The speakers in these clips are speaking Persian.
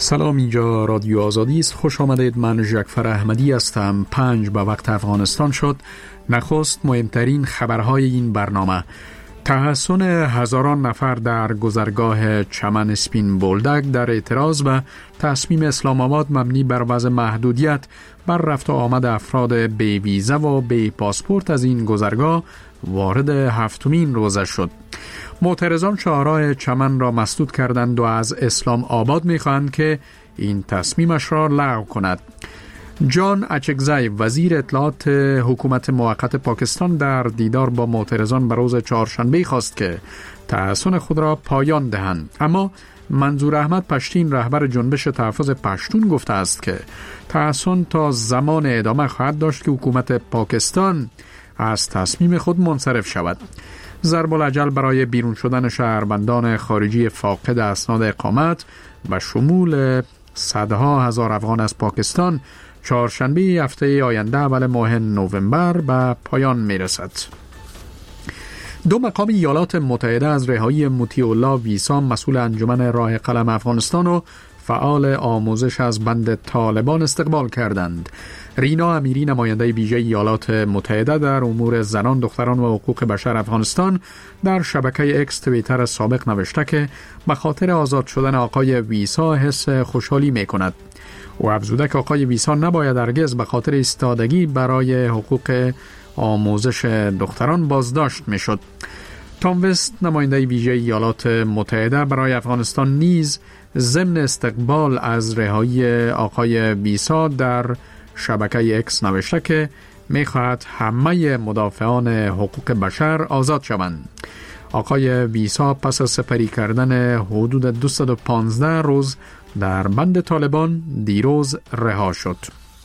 سلام، اینجا رادیو آزادی است. خوش آمدید. من جعفر احمدی هستم. 5 به وقت افغانستان شد. نخست مهمترین خبرهای این برنامه: تحصن هزاران نفر در گذرگاه چمن اسپین بولدک در اعتراض به تصمیم اسلام آباد مبنی بر وضع محدودیت بر رفت و آمد افراد بی ویزا و بی پاسپورت از این گذرگاه وارد هفتمین روزه شد. معترضان شاهراه چمن را مسدود کردند و از اسلام آباد می‌خواهند که این تصمیمش را لغو کند. جان اچکزی، وزیر اطلاعات حکومت موقت پاکستان، در دیدار با معترضان به روز چهارشنبه خواست که تحصن خود را پایان دهند. اما منظور احمد پشتین، رهبر جنبش تحفظ پشتون، گفته است که تحصن تا زمان ادامه خواهد داشت که حکومت پاکستان از تصمیم خود منصرف شود. ضرب الاجل برای بیرون شدن شهروندان خارجی فاقد اسناد اقامت و شمول صدها هزار افغان از پاکستان چهارشنبه هفته آینده اول ماه نوامبر به پایان میرسد. 2 مقام ایالات متحده از رهایی مطیع الله ویسا، مسئول انجمن راه قلم افغانستان و فعال آموزش از بند طالبان، استقبال کردند. رینا امیری، نماینده ویژه ایالات متحده در امور زنان، دختران و حقوق بشر افغانستان، در شبکه اکس توییتر سابق نوشته که به خاطر آزاد شدن آقای ویسا حس خوشحالی می‌کند. او افزوده که آقای ویسا نباید هرگز به خاطر ایستادگی برای حقوق آموزش دختران بازداشت می‌شد. تام وست، نماینده ویژه ایالات متحده برای افغانستان، نیز ضمن استقبال از رهایی آقای ویسا در شبکه اکس نوشته که می‌خواهد همه مدافعان حقوق بشر آزاد شوند. آقای ویسا پس از سپری کردن حدود 215 روز در بند طالبان دیروز رها شد.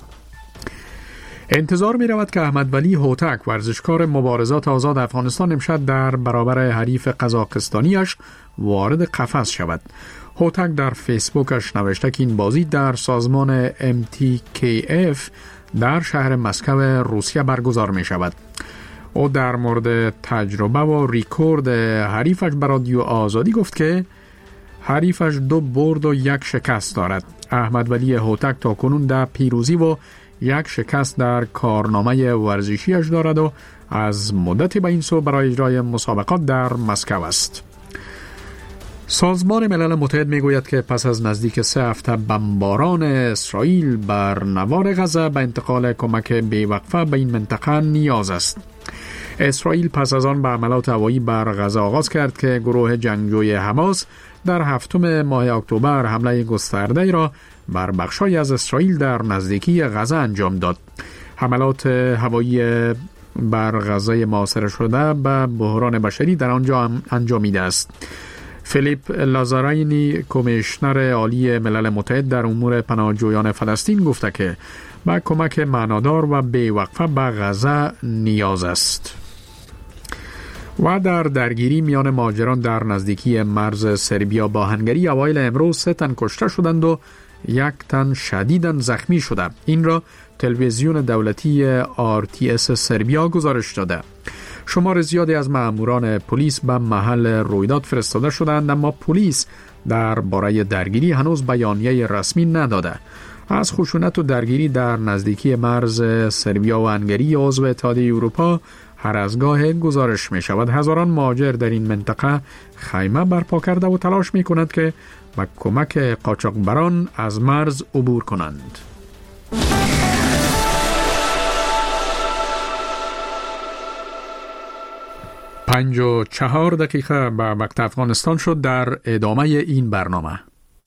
انتظار می رود که احمد ولی هوتک، ورزشکار مبارزات آزاد افغانستان، امشب در برابر حریف قزاقستانیش وارد قفس شود. هوتک در فیسبوکش نوشته که این بازی در سازمان MTKF در شهر مسکو روسیه برگزار می شود. او در مورد تجربه و ریکورد حریفش به رادیو آزادی گفت که حریفش 2 برد و 1 شکست دارد. احمد ولی هوتک تا کنون 10 پیروزی و 1 شکست در کارنامه ورزشیش دارد و از مدتی به این سو برای اجرای مسابقات در مسکو است. سازمان ملل متحد میگوید که پس از نزدیک 3 هفته بمباران اسرائیل بر نوار غزه به انتقال کمک بیوقفه به این منطقه نیاز است. اسرائیل پس از آن به حملات هوایی بر غزه آغاز کرد که گروه جنگجوی حماس در 7 ماه اکتبر حمله گسترده را بر بخشای از اسرائیل در نزدیکی غزه انجام داد. حملات هوایی بر غزه محاصره شده به بحران بشری در آنجا انجامیده است. فیلیپ لازارینی، کمیشنر عالی ملل متحد در امور پناهجویان فلسطین، گفته که به کمک معنادار و بیوقفه به غزه نیاز است. و در درگیری میان مهاجران در نزدیکی مرز سربیا با هنگری اوایل امروز 3 تن کشته شدند و 1 تن شدیداً زخمی شده. این را تلویزیون دولتی RTS سربیا گزارش داده. شمار زیادی از ماموران پلیس به محل رویداد فرستاده شدند، اما پلیس درباره درگیری هنوز بیانیه رسمی نداده. از خشونت و درگیری در نزدیکی مرز سربیا و هنگری عضو اتحادیه اروپا هر از گاه گزارش می شود. هزاران مهاجر در این منطقه خیمه برپا کرده و تلاش می کند که با کمک قاچاقبران از مرز عبور کنند. 54 دقیقه به وقت افغانستان شد. در ادامه این برنامه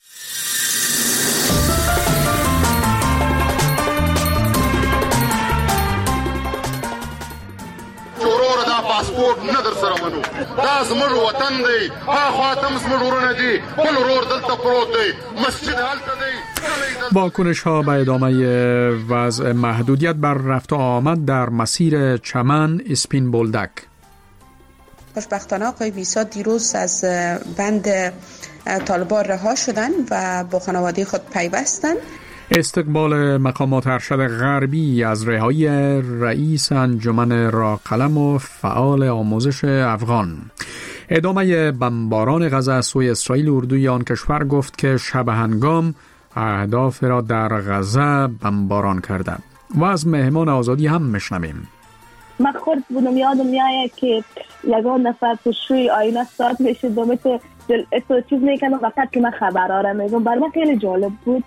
پاسپورت نه در سره منو، دا زموږ وطن دی، هاخوا تم زموږ ورونه دي، بل ورور دلته پروت دی، مسجد هلته دی. واکنش ها به ادامه وضع محدودیت بر رفت و آمد در مسیر چمن اسپین بولدک. خوشبختانه آقای ویسا دیروز از بند طالبان رها شدن و با خانواده خود پیوستن. استقبال مقامات ارشد غربی از رهایی رئیس انجمن راه قلم و فعال آموزش افغان. ادامه بمباران غزه از سوی اسرائیل، اردوی آن کشور گفت که شب هنگام اهداف را در غزه بمباران کرده. و از مهمان آزادی هم میشنویم. من خود بودم یادم میاد که یگان نفر پشوی آینه ساعت میشد و مثل تو چیز میکنم وقت که من خبرها را میگم. برای من خیلی جالب بود.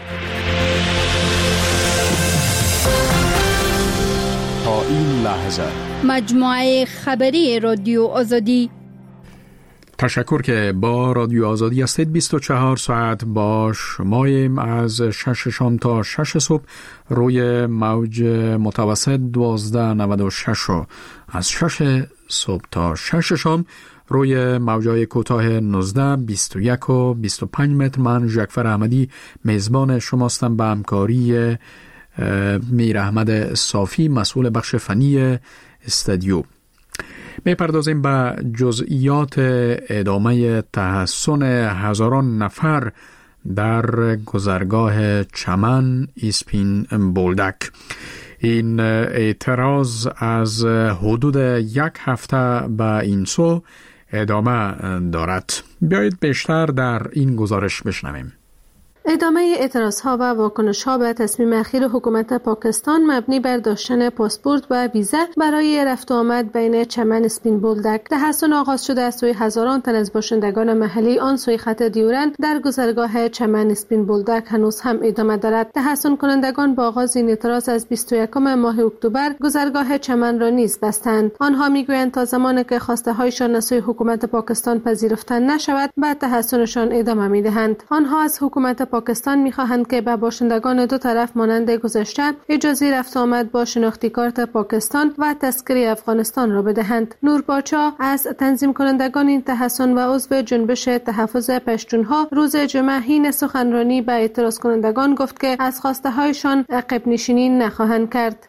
تا این لحظه مجموعه خبری رادیو آزادی. تشکر که با رادیو آزادی هستید. 24 ساعت با شماییم از 6 شام تا 6 صبح روی موج متوسط 1296 و از 6 صبح تا 6 شام روی موجای کوتاه 19 21 و 25 متر. من ژکفر احمدی میزبان شماستم به همکاری میر احمد صافی مسئول بخش فنی استودیو. میپردازیم به جزئیات ادامه تحصن هزاران نفر در گذرگاه چمن اسپین بولدک. این اعتراض از حدود یک هفته به این سو ادامه دارد. بیایید بیشتر در این گزارش بشنویم. ادامه اعتراضها و واکنش‌ها به تصمیم اخیر حکومت پاکستان مبنی بر داشتن پاسپورت و ویزا برای رفت و آمد بین چمن اسپین بولدک تحصن آغاز شده از سوی هزاران تن از باشندگان محلی آن سوی خط دیورند در گذرگاه چمن اسپین بولدک هنوز هم ادامه دارد. تحصن کنندگان با آغاز این اعتراض از 21 ماه اکتبر گذرگاه چمن را نیز بستند. آنها میگویند تا زمانی که خواسته هایشان از سوی حکومت پاکستان پذیرفته نشود به تحصنشان ادامه میدهند. آنها از حکومت پاکستان می‌خواهند که به باشندگان دو طرف مانند گذشته اجازه رفت آمد با شناختی کارت پاکستان و تذکره افغانستان را بدهند. نور باچا از تنظیم کنندگان این تحصن و عضو جنبش تحفظ پشتونها روز جمعه حین سخنرانی به اعتراض کنندگان گفت که از خواسته هایشان عقب نشینی نخواهند کرد.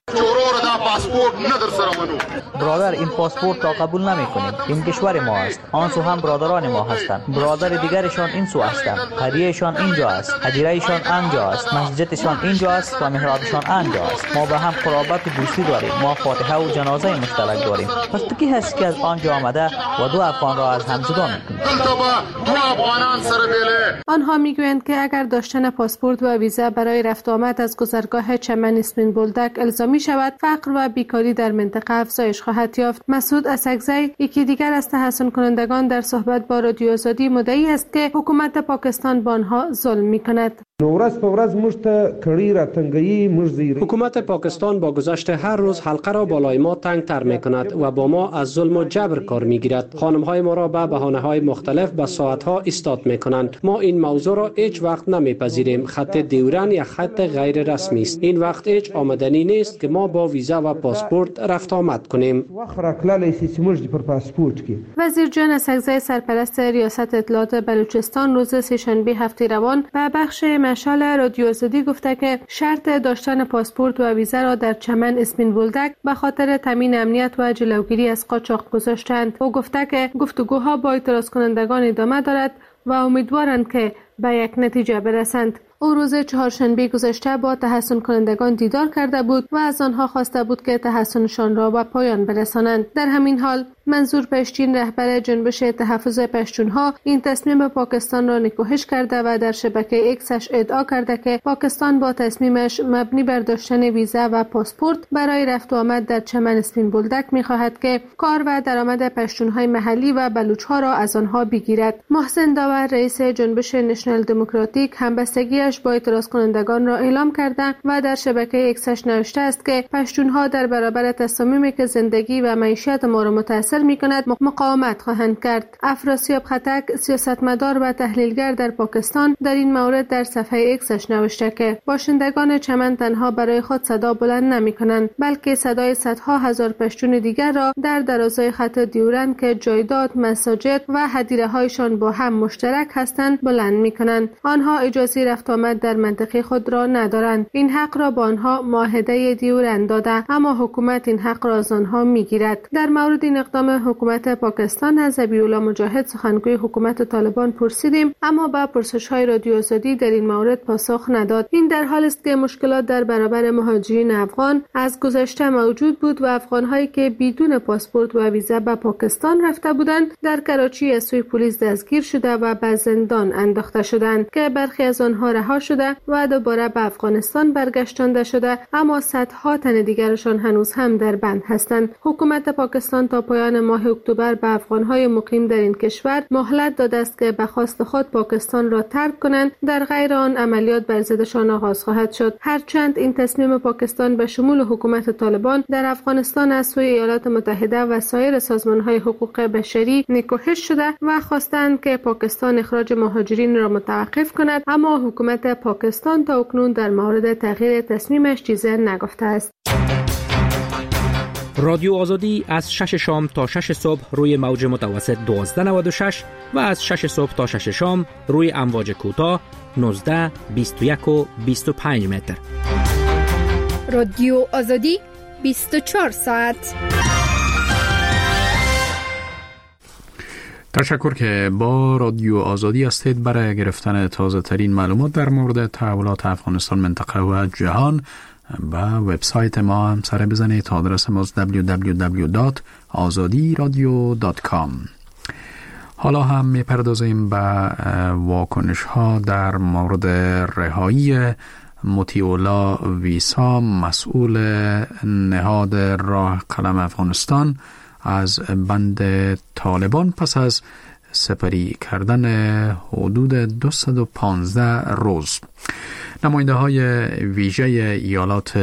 برادر این پاسپورت را قبول نمی‌کنیم. این کشور ما است. آن سو هم برادران ما هستند. برادر دیگرشان این سو هستند. قریهشان اینجا است. هدیرهشان آنجا است. مسجدشان اینجا است و محرابشان آنجا است. ما به هم قرابت دوستی داریم. ما فاتحه و جنازه مشترک داریم. پس تو کی هست که از آنجا آمده و دو افغان را از هم جدا می‌کنی؟ آنها میگویند که اگر داشتن پاسپورت و ویزا برای رفت و آمد از گذرگاه چمن اسپین بولدک الزامی شود، فقر و بیکاری در منطقه افزایش خواهد یافت. مسعود اسکزی، یکی دیگر از تحصن کنندگان، در صحبت با رادیو آزادی مدعی است که حکومت پاکستان با آنها ظلم می‌کند. حکومت پاکستان با گذشت هر روز حلقه را بالای ما تنگ تر می کند و با ما از ظلم و جبر کار می گیرد. خانم های ما را به بهانه های مختلف به ساعت ها ایستاد می کنند. ما این موضوع را هیچ وقت نمی پذیریم. خط دیورن یا خط غیر رسمی است. این وقت هیچ آمدنی نیست که ما با ویزا و پاسپورت رفت آمد کنیم. وزیر جان اسکزی، سرپرست ریاست اطلاعات بلوچستان، روز سه‌شنبه هفته روان به بخش مشال رادیو آزادی گفته که شرط داشتن پاسپورت و ویزا را در چمن اسپین بولدک به خاطر تامین امنیت و جلوگیری از قاچاق گذاشتند. او گفته که گفتگوها با اعتراض کنندگان ادامه دارد و امیدوارند که به یک نتیجه برسند. او روز چهارشنبه گذشته با تحصن کنندگان دیدار کرده بود و از آنها خواسته بود که تحصنشان را به پایان برسانند. در همین حال منظور پشتین، رهبر جنبش تحفظ پشتونها، این تصمیم پاکستان را نکوهش کرده و در شبکه ایکسش ادعا کرده که پاکستان با تصمیمش مبنی بر داشتن ویزا و پاسپورت برای رفت و آمد در چمن اسپین بولدک می‌خواهد که کار و درآمد پشتونهای محلی و بلوچ‌ها را از آنها بگیرد. محسن داور، رئیس جنبش نشنال دموکراتیک، همبستگیش با اعتراض کنندگان را اعلام کرده و در شبکه ایکسش نوشته است که پشتونها در برابر تصامیمی که زندگی و معیشت ما را متاثر می‌کند مقاومت خواهند کرد. افراسیاب خطک، سیاستمدار و تحلیلگر در پاکستان، در این مورد در صفحه ایکسش نوشته که باشندگان چمن تنها برای خود صدا بلند نمی‌کنند، بلکه صدای صدها هزار پشتون دیگر را در درازای خط دیورند که جایداد، مساجد و هدیره‌هایشان با هم مشترک هستند بلند می‌کنند. آنها اجازه رفت آمد در منطقه خود را ندارند. این حق را با آنها معاهده دیورند داده، اما حکومت این حق را از آنها می‌گیرد. در مورد این اقدام اقدام حکومت پاکستان از ذبیح‌الله مجاهد سخنگوی حکومت طالبان پرسیدیم، اما به پرسش‌های رادیو آزادی در این مورد پاسخ نداد. این در حالی است که مشکلات در برابر مهاجرین افغان از گذشته موجود بود و افغان‌هایی که بدون پاسپورت و ویزا به پاکستان رفته بودند در کراچی از سوی پلیس دستگیر شده و به زندان انداخته شدند که برخی از آنها رها شده و دوباره به افغانستان برگشتانده شده، اما صدها تن دیگرشان هنوز هم در بند هستند. حکومت پاکستان تا پایان ماه اکتبر به افغان‌های مقیم در این کشور مهلت داده است که به خواست خود پاکستان را ترک کنند، در غیر آن عملیات بر ضدشان آغاز خواهد شد. هرچند این تصمیم پاکستان به شمول حکومت طالبان در افغانستان از سوی ایالات متحده و سایر سازمان‌های حقوق بشری نکوهش شده و خواستند که پاکستان اخراج مهاجرین را متوقف کند، اما حکومت پاکستان تا اکنون در مورد تغییر تصمیمش چیزی نگفته است. رادیو آزادی از 6 شام تا 6 صبح روی موج متوسط 1296 و از 6 صبح تا 6 شام روی امواج کوتاه 19، 21 و 25 متر. رادیو آزادی 24 ساعت. تشکر که با رادیو آزادی هستید. برای گرفتن تازه ترین معلومات در مورد تحولات افغانستان، منطقه و جهان به وبسایت ما هم سر بزنید. آدرس ما www.azadiradio.com. حالا هم میپردازیم به واکنش ها در مورد رهایی مطیع ویسا، مسئول نهاد راه قلم افغانستان، از بند طالبان پس از سپری کردن حدود 215 روز. نماینده های ویژه ایالات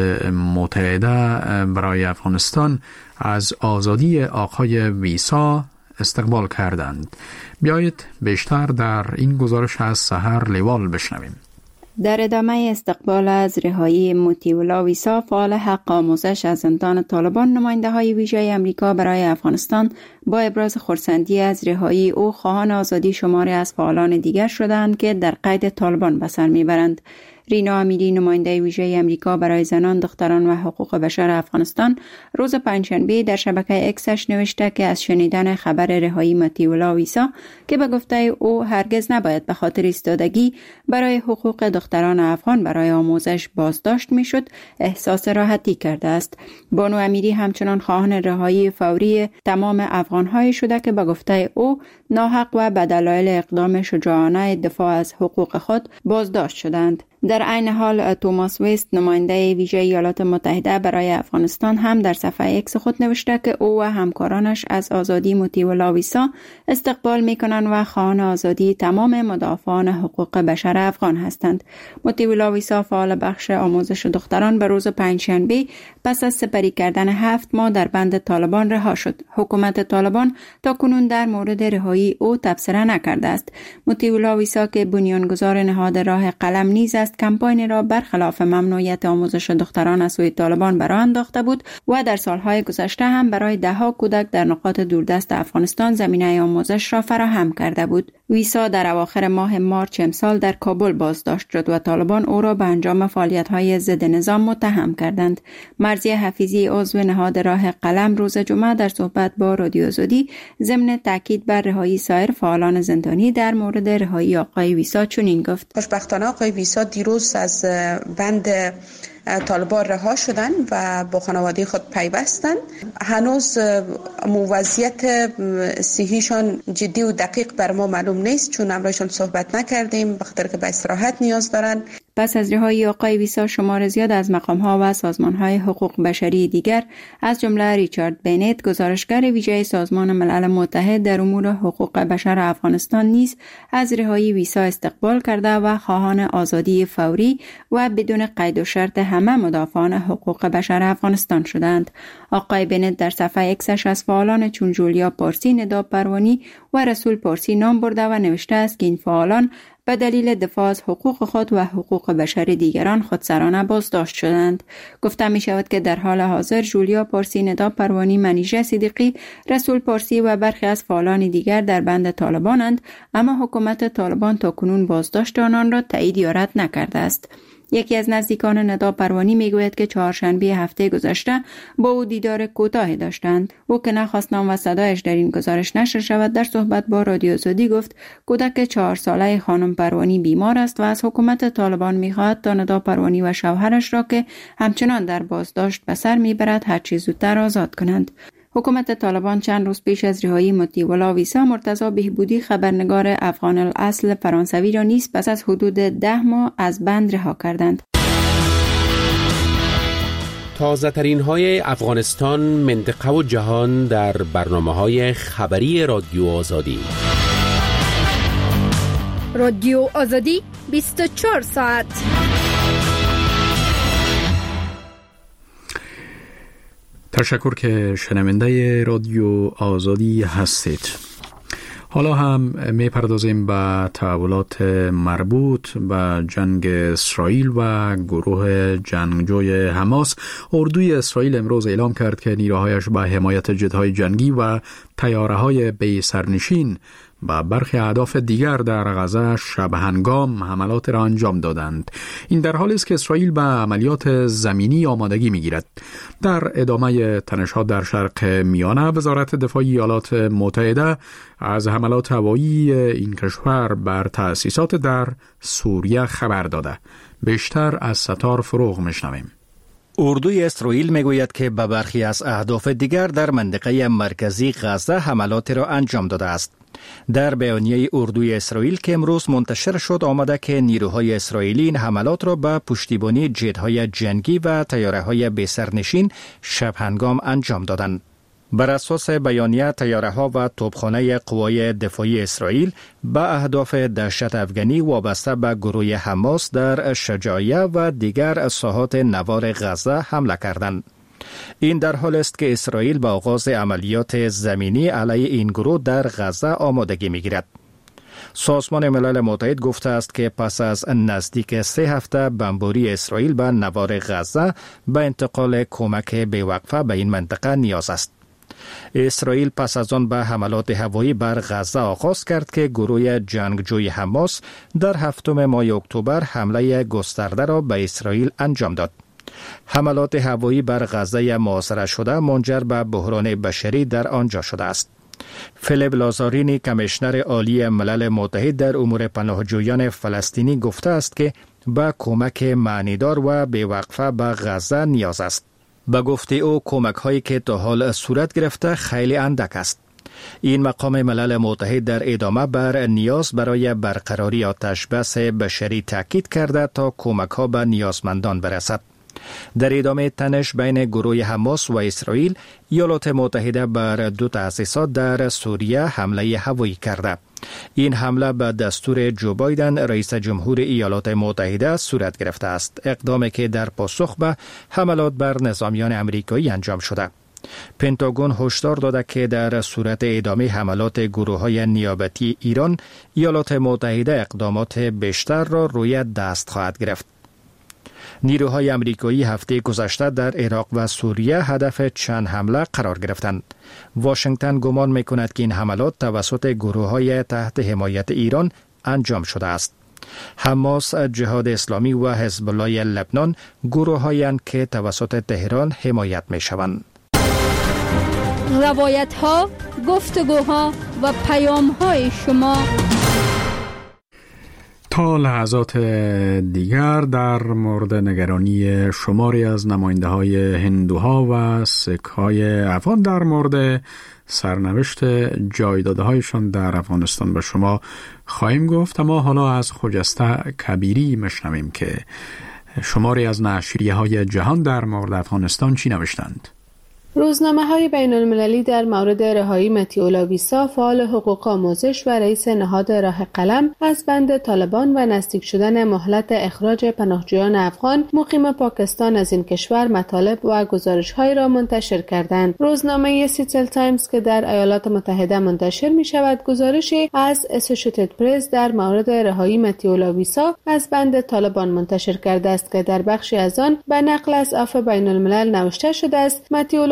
متحده برای افغانستان از آزادی آقای ویسا استقبال کردند. بیایید بیشتر در این گزارش از سحر لیوال بشنویم. در ادامه استقبال از رهایی مطیع ویسا، فعال حق آموزش از زندان طالبان، نماینده های ویژه امریکا برای افغانستان با ابراز خرسندی از رهایی او خواهان آزادی شماری از فعالان دیگر شدند که در قید طالبان به سر میبرند. رینا امیری، نماینده ویژه امریکا برای زنان، دختران و حقوق بشر افغانستان، روز پنجشنبه در شبکه اکسش نوشته که از شنیدن خبر رهایی مطیع ویسا که به گفته او هرگز نباید به خاطر ایستادگی برای حقوق دختران افغان برای آموزش بازداشت میشد، احساس راحتی کرده است. بانو امیری همچنان خواهان رهایی فوری تمام افغان‌های شده که به گفته او ناحق و به دلایل اقدام شجاعانه دفاع از حقوق خود بازداشت شدند. در عین حال توماس ویست، نماینده ویژه ایالات متحده برای افغانستان، هم در صفحه اکس خود نوشته که او و همکارانش از آزادی مطیع ویسا استقبال می‌کنند و خواهان آزادی تمام مدافعان حقوق بشر افغان هستند. مطیع ویسا، فعال بخش آموزش دختران، به روز پنجشنبه پس از سپری کردن 7 ماه در بند طالبان رها شد. حکومت طالبان تاکنون در مورد رهایی او تبصره نکرده است. مطیع ویسا که بنیانگذار نهاد راه قلم نیز است، کمپاین را برخلاف ممنوعیت آموزش دختران از سوی طالبان برآ انداخته بود و در سالهای گذشته هم برای ده‌ها کودک در نقاط دوردست افغانستان زمینه آموزش را فراهم کرده بود. ویسا در اواخر ماه مارچ امسال در کابل بازداشت شد و طالبان او را به انجام فعالیت‌های ضد نظام متهم کردند. مرضیه حفیظی، عضو نهاد راه قلم، روز جمعه در صحبت با رادیو آزادی ضمن تاکید بر رهایی سایر فعالان زندانی در مورد رهایی آقای ویسا چنین گفت: خوشبختانه آقای ویسا دیروز از بند طالبان رها شدن و با خانواده خود پیوستن. هنوز وضعیت صحیشان جدی و دقیق بر ما معلوم نیست، چون امروزشان صحبت نکردیم بخاطر که به استراحت نیاز دارن. پس از رهایی آقای ویسا، شمار زیاد از مقام‌ها و سازمان‌های حقوق بشری دیگر از جمله ریچارد بینت، گزارشگر ویژه سازمان ملل متحد در امور حقوق بشر افغانستان، نیز از رهایی ویسا استقبال کرده و خواهان آزادی فوری و بدون قید و شرط همه مدافعان حقوق بشر افغانستان شدند. آقای بینت در صفحه اکسش از فعالان چون جولیا پارسی، ندا پروانی و رسول پارسی نام برده و نوشته است که این فعالان به دلیل دفاع از حقوق خود و حقوق بشر دیگران خودسرانه بازداشت شدند. گفته می شود که در حال حاضر جولیا پارسی، ندا پروانی، منیژه صدیقی، رسول پارسی و برخی از فعالان دیگر در بند طالبانند، اما حکومت طالبان تاکنون بازداشت آنان را تایید یا رد نکرده است. یکی از نزدیکان ندا پروانی میگوید که چهارشنبه هفته گذشته با او دیدار کوتاهی داشتند. او که نخواست نام و صدایش در این گزارش نشر شود، در صحبت با رادیو آزادی گفت کودک 4 ساله خانم پروانی بیمار است و از حکومت طالبان میخواهد تا ندا پروانی و شوهرش را که همچنان در بازداشت به سر میبرد هرچه زودتر آزاد کنند. حکومت طالبان چند روز پیش از رهایی مطیع ویسا مرتضی بهبودی خبرنگار افغان الاصل فرانسوی را نیز پس از حدود 10 ماه از بند رها کردند. تازه ترین های افغانستان، منطقه و جهان در برنامه های خبری رادیو آزادی. رادیو آزادی 24 ساعت. تشکر که شنونده رادیو آزادی هستید. حالا هم می پردازیم به تحولات مربوط به جنگ اسرائیل و گروه جنگجوی حماس. اردوی اسرائیل امروز اعلام کرد که نیروهایش به حمایت جت‌های جنگی و طیاره‌های بی سرنشین با برخی اهداف دیگر در غزه شبهنگام حملات را انجام دادند. این در حالی است که اسرائیل به عملیات زمینی آمادگی می‌گیرد. در ادامه تنش‌ها در شرق میانه، وزارت دفاع ایالات متحده از حملات هوایی این کشور بر تأسیسات در سوریه خبر داده. بیشتر از ستار فروغ میشنویم. اردوی اسرائیل میگوید که به برخی از اهداف دیگر در منطقه مرکزی غزه حملات را انجام داده است. در بیانیه اردوی اسرائیل که امروز منتشر شد آمده که نیروهای اسرائیلی این حملات را به پشتیبانی جت‌های جنگی و طیاره‌های بی‌سرنشین شبهنگام انجام دادند. بر اساس بیانیه، طیاره‌ها و توپخانه قوای دفاعی اسرائیل به اهداف دهشت افغانی وابسته به گروه حماس در شجاعیه و دیگر ساحات نوار غزه حمله کردند. این در حال است که اسرائیل با آغاز عملیات زمینی علیه این گروه در غزه آمادگی می‌گیرد. سازمان ملل متحد گفته است که پس از نزدیک 3 هفته بمباری اسرائیل به نوار غزه به انتقال کمک بی‌وقفه به این منطقه نیاز است. اسرائیل پس از آن به حملات هوایی بر غزه آغاز کرد که گروه جنگجوی حماس در 7 ماه اکتبر حمله گسترده را به اسرائیل انجام داد. حملات هوایی بر غزه محاصره شده منجر به بحران بشری در آنجا شده است. فیلیپ لازارینی، کمیشنر عالی ملل متحد در امور پناهجویان فلسطینی گفته است که به کمک معنیدار و بی‌وقفه به غزه نیاز است. به گفته او کمک هایی که تا حال صورت گرفته خیلی اندک است. این مقام ملل متحد در ادامه بر نیاز برای برقراری آتش بس بشری تاکید کرده تا کمک ها به نیازمندان برسد. در ادامه تنش بین گروه حماس و اسرائیل، ایالات متحده بر 2 تأسیسات در سوریه حمله هوایی کرده. این حمله به دستور جو بایدن رئیس جمهور ایالات متحده صورت گرفته است، اقدامی که در پاسخ به حملات بر نظامیان امریکایی انجام شده. پنتاگون هشدار داده که در صورت ادامه حملات گروه‌های نیابتی ایران، ایالات متحده اقدامات بیشتر را روی دست خواهد گرفت. نیروهای امریکایی هفته گذشته در عراق و سوریه هدف چند حمله قرار گرفتند. واشنگتن گمان می‌کند که این حملات توسط گروه‌های تحت حمایت ایران انجام شده است. حماس، جهاد اسلامی و حزب الله لبنان گروه‌هایند که توسط تهران حمایت می‌شوند. روایت‌ها، گفتگوها و پیام‌های شما. تا لحظات دیگر در مورد نگرانی شماری از نماینده‌های هندوها و سیک‌های افغان در مورد سرنوشت جایداده‌هایشان در افغانستان به شما خواهیم گفت، اما حالا از خجسته کبیری مشنویم که شماری از نشریه‌های جهان در مورد افغانستان چی نوشتند. روزنامه‌های بین‌المللی در مورد رهایی مطیع ویسا، فعال حقوق آموزش و رئیس نهاد راه قلم، از بند طالبان و نزدیک شدن مهلت اخراج پناهجویان افغان مقیم پاکستان از این کشور مطالب و گزارش‌هایی را منتشر کردند. روزنامه سیتل تایمز که در ایالات متحده منتشر می‌شود، گزارشی از اسوسییتد پرس در مورد رهایی مطیع ویسا از بند طالبان منتشر کرده است که در بخشی از آن به نقل از عفو بین‌الملل نوشته شده است: مطیع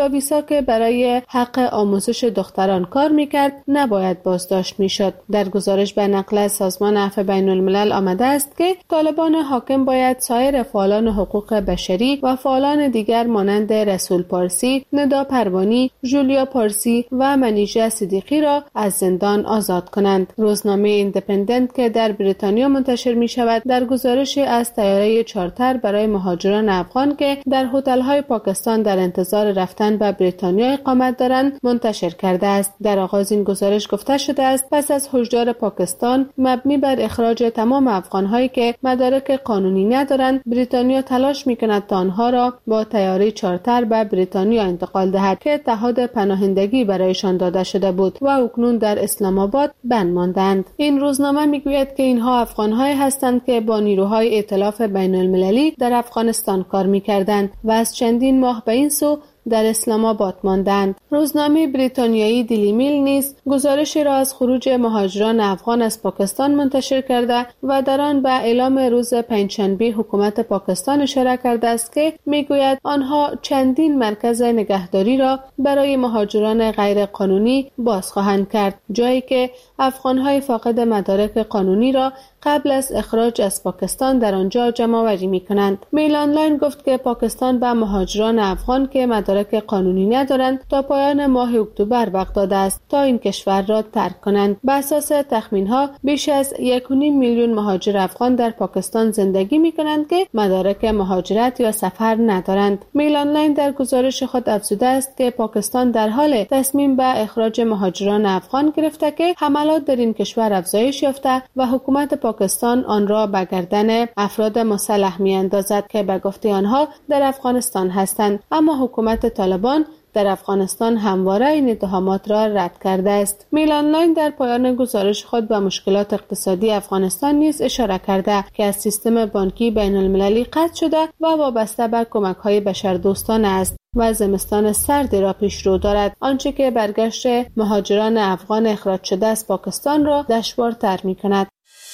متیولاویسا که برای حق آموزش دختران کار میکرد نباید بازداشت میشد. در گزارش به نقل از سازمان عفو بین الملل آمده است که طالبان حاکم باید سایر فعالان حقوق بشری و فعالان دیگر مانند رسول پارسی، ندا پروانی، جولیا پارسی و منیژه صدیقی را از زندان آزاد کنند. روزنامه ایندیپندنت که در بریتانیا منتشر می شود در گزارش از طیاره چارتر برای مهاجران افغان که در هتل‌های پاکستان در انتظار رفتن به بریتانیا اقامت دارند منتشر کرده است. در آغاز این گزارش گفته شده است پس از هشدار پاکستان مبنی بر اخراج تمام افغان‌هایی که مدارک قانونی ندارند، بریتانیا تلاش می‌کند تا آنها را با طیاره چارتر به بریتانیا انتقال دهد که اتحاد پناهندگی برایشان داده شده بود و اکنون در اسلام آباد بند ماندند. این روزنامه میگوید که اینها افغان‌هایی هستند که با نیروهای ائتلاف بین‌المللی در افغانستان کار می‌کردند و از چندین ماه به این سو در اسلام آباد ماندند. روزنامه بریتانیایی دیلی میل نیز گزارشی را از خروج مهاجران افغان از پاکستان منتشر کرده و در آن به اعلام روز پنجشنبه حکومت پاکستان اشاره کرده است که میگوید آنها چندین مرکز نگهداری را برای مهاجران غیر قانونی باز خواهند کرد، جایی که افغان‌های فاقد مدارک قانونی را قبل از اخراج از پاکستان در آنجا جمع‌آوری می‌کنند. میل آنلاین گفت که پاکستان به مهاجران افغان که مدارک قانونی ندارند تا پایان ماه اکتبر وقت داده است تا این کشور را ترک کنند. بر اساس تخمین‌ها بیش از 1.5 میلیون مهاجر افغان در پاکستان زندگی می‌کنند که مدارک مهاجرت یا سفر ندارند. میل آنلاین در گزارش خود افزوده است که پاکستان در حال تصمیم به اخراج مهاجران افغان گرفته که حملات در این کشور افزایش یافته و حکومت پاکستان آن را به گردن افراد مسلح می‌اندازد که به گفته آنها در افغانستان هستند، اما حکومت طالبان در افغانستان همواره این اتهامات را رد کرده است. میل آنلاین در پایان گزارش خود به مشکلات اقتصادی افغانستان نیز اشاره کرده که از سیستم بانکی بین المللی قطع شده و وابسته به کمک‌های بشردوستانه است و زمستان سردی را پیش رو دارد، آنچه که برگشت مهاجران افغان اخراج شده از پاکستان را دشوارتر می‌کند.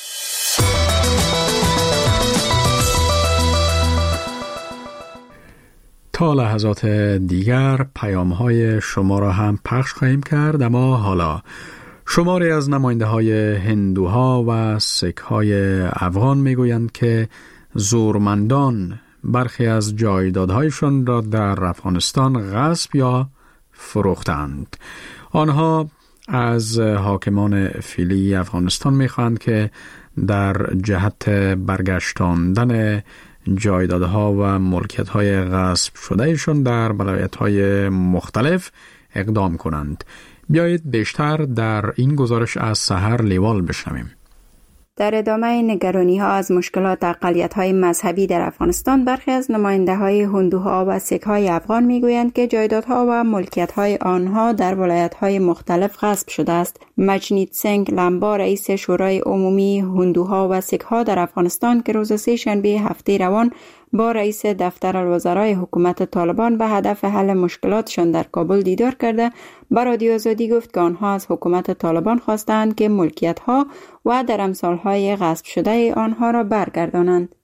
تا لحظات دیگر پیام‌های شما را هم پخش خواهیم کرد، اما حالا شماری از نماینده‌های هندوها و سیک‌های افغان می‌گویند که زورمندان برخی از جایدادهایشان را در افغانستان غصب یا فروختند. آنها از حاکمان فعلی افغانستان می‌خواهند که در جهت برگشتاندن جایدادها و ملکیت‌های غصب شدهشون در ولایت‌های مختلف اقدام کنند. بیایید بیشتر در این گزارش از سحر لیوال بشنویم. در ادامه نگرانی‌ها از مشکلات اقلیت‌های مذهبی در افغانستان، برخی از نماینده‌های هندوها و سیک‌های افغان می‌گویند که جایدادها و ملکیت‌های آنها در ولایت‌های مختلف غصب شده است. مجنید سنگ لمبا، رئیس شورای عمومی هندوها و سیک‌ها در افغانستان که روز سه‌شنبه هفته روان با رئیس دفتر الوزرای حکومت طالبان به هدف حل مشکلاتشان در کابل دیدار کرده، به رادیو آزادی گفت که آنها از حکومت طالبان خواستند که ملکیت‌ها و درمسال‌های غصب شده آنها را برگردانند.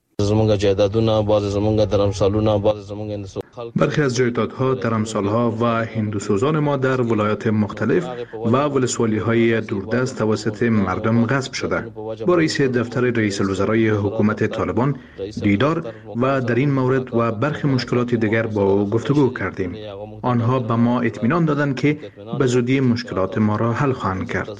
برخی از جایدادها، درمسال‌ها و هندوسوزان ما در ولایات مختلف و ولسوالی‌های دوردست توسط مردم غصب شده. با رئیس دفتر رئیس الوزرای حکومت طالبان دیدار و در این مورد و برخی مشکلات دیگر با او گفتگو کردیم. آنها به ما اطمینان دادند که به زودی مشکلات ما را حل خواهند کرد.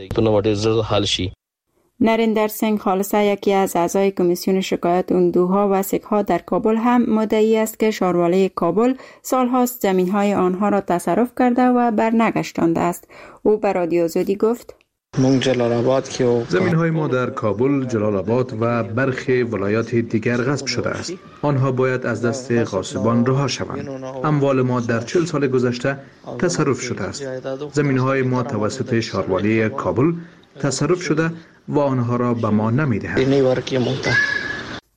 نریندر سنگ خالصه، یکی از اعضای کمیسیون شکایات هندوها و سیک‌ها در کابل، هم مدعی است که شاروالی کابل سالهاست زمین‌های آنها را تصرف کرده و برنگشتانده است. او به رادیو آزادی گفت: زمین‌های ما در کابل، جلال آباد و برخی ولایات دیگر غصب شده است. آنها باید از دست غاصبان رها شوند. اموال ما در 40 سال گذشته تصرف شده است. زمین‌های ما توسط شاروالی کابل تصرف شده و آنها را به ما نمی‌دهند.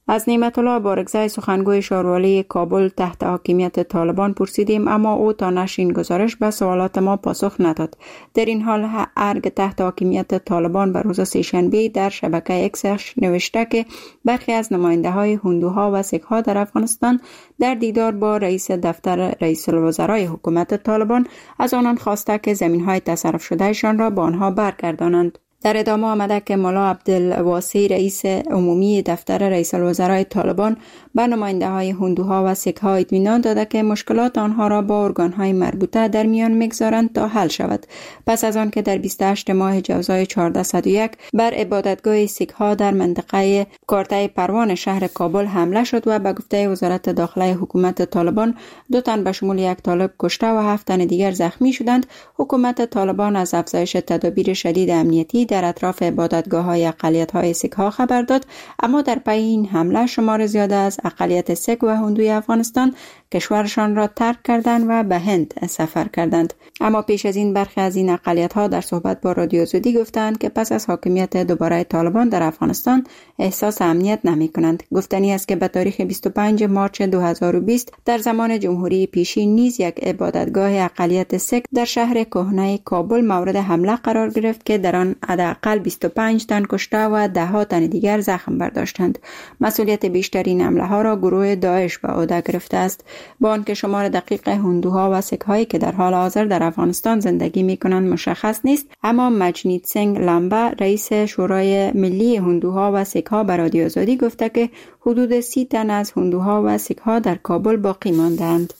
از نعمت الله بارگزای سخنگوی شاروالی کابل تحت حاکمیت طالبان پرسیدیم، اما او تا نشر این گزارش به سوالات ما پاسخ نداد. در این حال ارگ تحت حاکمیت طالبان بر روز سه‌شنبه در شبکه اکسش نوشته که برخی از نماینده‌های هندوها و سیک‌ها در افغانستان در دیدار با رئیس دفتر رئیس الوزرای حکومت طالبان از آنان خواسته که زمین‌های تصرف شدهشان را به آنها برگردانند. در ادامه آمده که مولا عبدالواسی رئیس عمومی دفتر رئیس الوزرای طالبان به نماینده‌های هندوها و سیک‌ها اطمینان داده که مشکلات آنها را با ارگان‌های مربوطه در میان می‌گذارند تا حل شود. پس از آن که در 28 ماه جوزای 1401 بر عبادتگاه سیک‌ها در منطقه کارته پروان شهر کابل حمله شد و به گفته وزارت داخله حکومت طالبان 2 تن به شمول 1 طالب کشته و 7 تن دیگر زخمی شدند، حکومت طالبان از افزایش تدابیر شدید امنیتی در اطراف عبادتگاه‌های اقلیت‌های سیک‌ها خبر داد، اما در پی این حمله شمار زیاد از اقلیت سیک و هندوی افغانستان کشورشان را ترک کردند و به هند سفر کردند. اما پیش از این برخی از این اقلیت‌ها در صحبت با رادیو آزادی گفتند که پس از حاکمیت دوباره طالبان در افغانستان احساس امنیت نمی‌کنند. گفتنی است که به تاریخ 25 مارچ 2020 در زمان جمهوری پیشین نیز یک عبادتگاه اقلیت سیک در شهر کهنه کابل مورد حمله قرار گرفت که در آن حداقل 25 تن کشته و 10 تن دیگر زخم برداشتند. مسئولیت بیشتر این حمله ها را گروه داعش به عهده گرفته است. با آنکه شمار دقیق هندوها و سیک‌هایی که در حال حاضر در افغانستان زندگی می‌کنند مشخص نیست، اما مجنید سنگ لامبا رئیس شورای ملی هندوها و سیک‌ها به رادیو آزادی گفته که حدود 30 تن از هندوها و سیک‌ها در کابل باقی ماندند.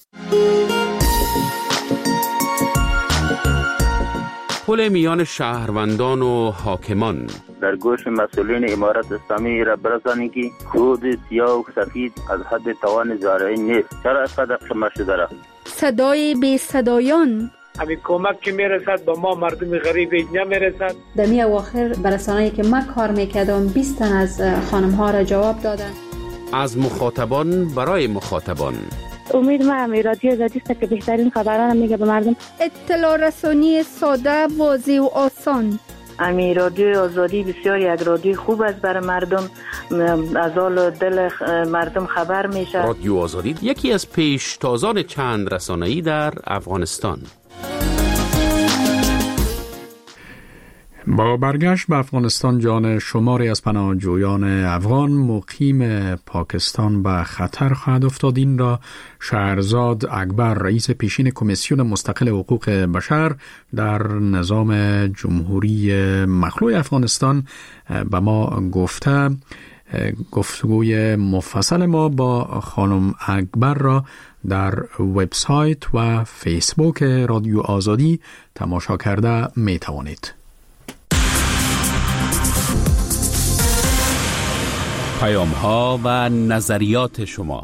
پل میان شهروندان و حاکمان در گوش مسئولین امارت اسلامی را برسانید که خود سیاه و سفید از حد توان زارعی نیست. چرا اینقدر شمار شده را؟ صدای بی صدایان همین کمک که میرسد با ما مردم غریب نمیرسد. در می اواخر برسانه‌ای که من کار میکردم 20 تن از خانم ها را جواب دادن. از مخاطبان برای مخاطبان. امید من رادیو آزادی است که بهترین خبران میگه به مردم. اطلاع رسانی ساده، واضح و آسان. امی رادیو آزادی بسیار یک رادیو خوب است برای مردم، از حال دل مردم خبر میشه. رادیو آزادی یکی از پیشتازان چند رسانه‌ای در افغانستان. با برگشت به افغانستان جان شماری از پناهجویان افغان مقیم پاکستان به خطر خواهد افتاد. این را شهرزاد اکبر رئیس پیشین کمیسیون مستقل حقوق بشر در نظام جمهوری مخلوع افغانستان به ما گفته. گفتگوی مفصل ما با خانم اکبر را در وبسایت و فیسبوک رادیو آزادی تماشا کرده می توانید. پیام‌ها و نظریات شما.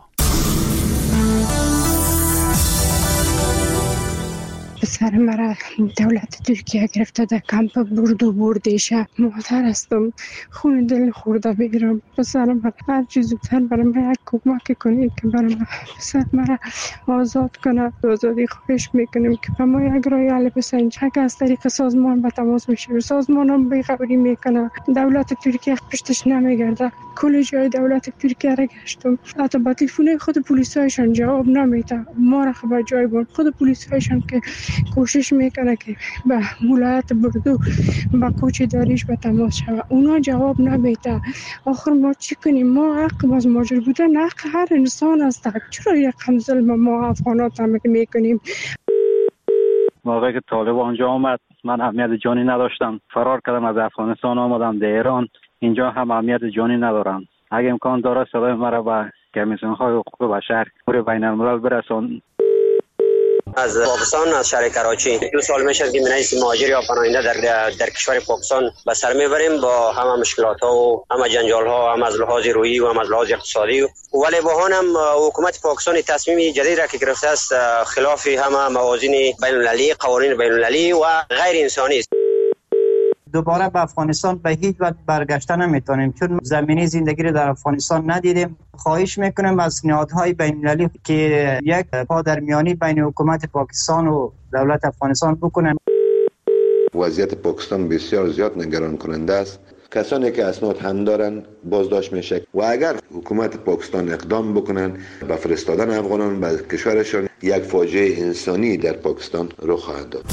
پسر مرا دولت ترکیه گرفته در کمپ بردیشه. مادر هستم، خون دل خورده بگیرم. پسر مرا هر چیز زودتر برای من یک کمک کنید که برای من پسر مرا آزاد کنه. آزادی خواهش میکنیم که به ما یک راه حل بسازید. چک از طریق سازمان به تماس میشه، سازمان هم بیخبری میکنه، دولت ترکیه پشتش نمیگرده. کل جای دولت ترکیه را گشتم، حتی با تلفن خود پلیسایشان جواب نمیده. ما را خبر جای بود خود پلیسایشان که کوشش میکنه که به ولایت بردو با کوچ داریش به تماس شود، اونا جواب نمیده. آخر ما چی کنیم؟ ما حق باز ماجر بودن حق هر انسان است. چرا یک ظلم ما افغانات هم میکنیم؟ موقعی که طالب آنجا آمد من اهمیت جانی نداشتم، فرار کردم از افغانستان آمدم در ایران. اینجا هم اهمیت جانی ندارم. اگه امکان داره صدای مرا به کمیسیون‌های حقوق بشر پور بین‌الملل برسان. از پاکستان، از شهر کراچی 2 سال میشه که من مهاجر یا پناهنده در کشور پاکستان به سر میبریم با همه مشکلات ها و همه جنجال ها، هم از لحاظ روحی و هم از لحاظ اقتصادی. ولی با هم حکومت پاکستان تصمیم جدید را که گرفته است خلاف همه موازین بین‌المللی، قوانین بین‌المللی و غیر انسانی است. دوباره به افغانستان به هیچ وجه برگشته نمیتونیم چون زمینی زندگی رو در افغانستان ندیدیم. خواهش میکنم از نهادهای بین‌المللی که یک پادرمیانی بین حکومت پاکستان و دولت افغانستان بکنن. وضعیت پاکستان بسیار زیاد نگران کننده است. کسانی که اسناد هم دارن بازداشت میشه و اگر حکومت پاکستان اقدام بکنن به فرستادن افغانان به کشورشان، یک فاجعه انسانی در پاکستان رخ خواهد داد.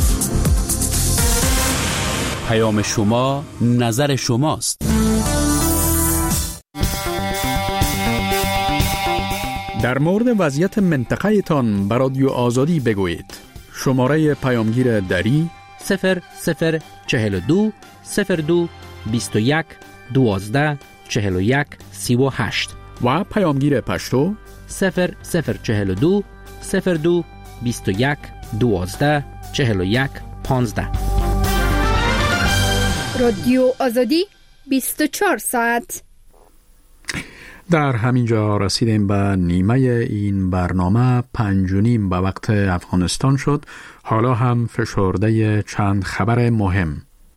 پیام شما، نظر شماست. در مورد وضعیت منطقه تان به رادیو آزادی بگویید. شماره پیامگیر دری 0042 02 21 12 41 38 و پیامگیر پشتو 0042 02 21 12 41 15. رادیو آزادی 24 ساعت. در همین جا رسیدیم به نیمه این برنامه. 5:30 به وقت افغانستان شد. حالا هم فشرده چند خبر مهم.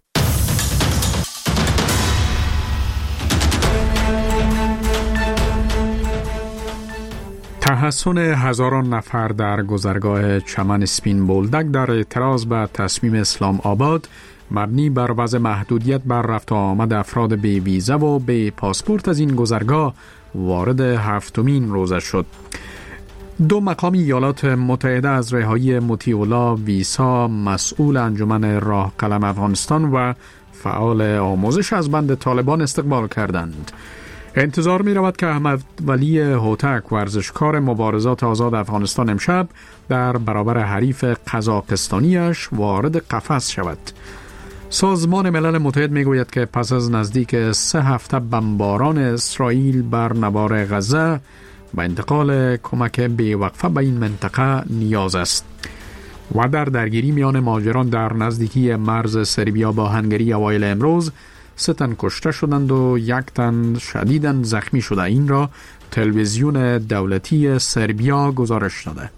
تحصن هزاران نفر در گذرگاه چمن سپین بولدک در اعتراض به تصمیم اسلام آباد مبنی بر وضع محدودیت بر رفت و آمد افراد بی ویزا و بی پاسپورت از این گذرگاه وارد 7مین روزه شد. 2 مقام ایالات متحده از رهایی مطیع الله ویسا، مسئول انجمن راه قلم افغانستان و فعال آموزش از بند طالبان استقبال کردند. انتظار می رود که احمد ولی هوتک، ورزشکار مبارزات آزاد افغانستان، امشب در برابر حریف قزاقستانیش وارد قفس شود. سازمان ملل متحد می گوید که پس از نزدیک 3 هفته بمباران اسرائیل بر نوار غزه و انتقال کمک بی‌وقفه به این منطقه نیاز است. و در درگیری میان مهاجران در نزدیکی مرز سربیا با هنگری اوایل امروز 3 تن کشته شدند و 1 تن شدیداً زخمی شده. این را تلویزیون دولتی سربیا گزارش داده.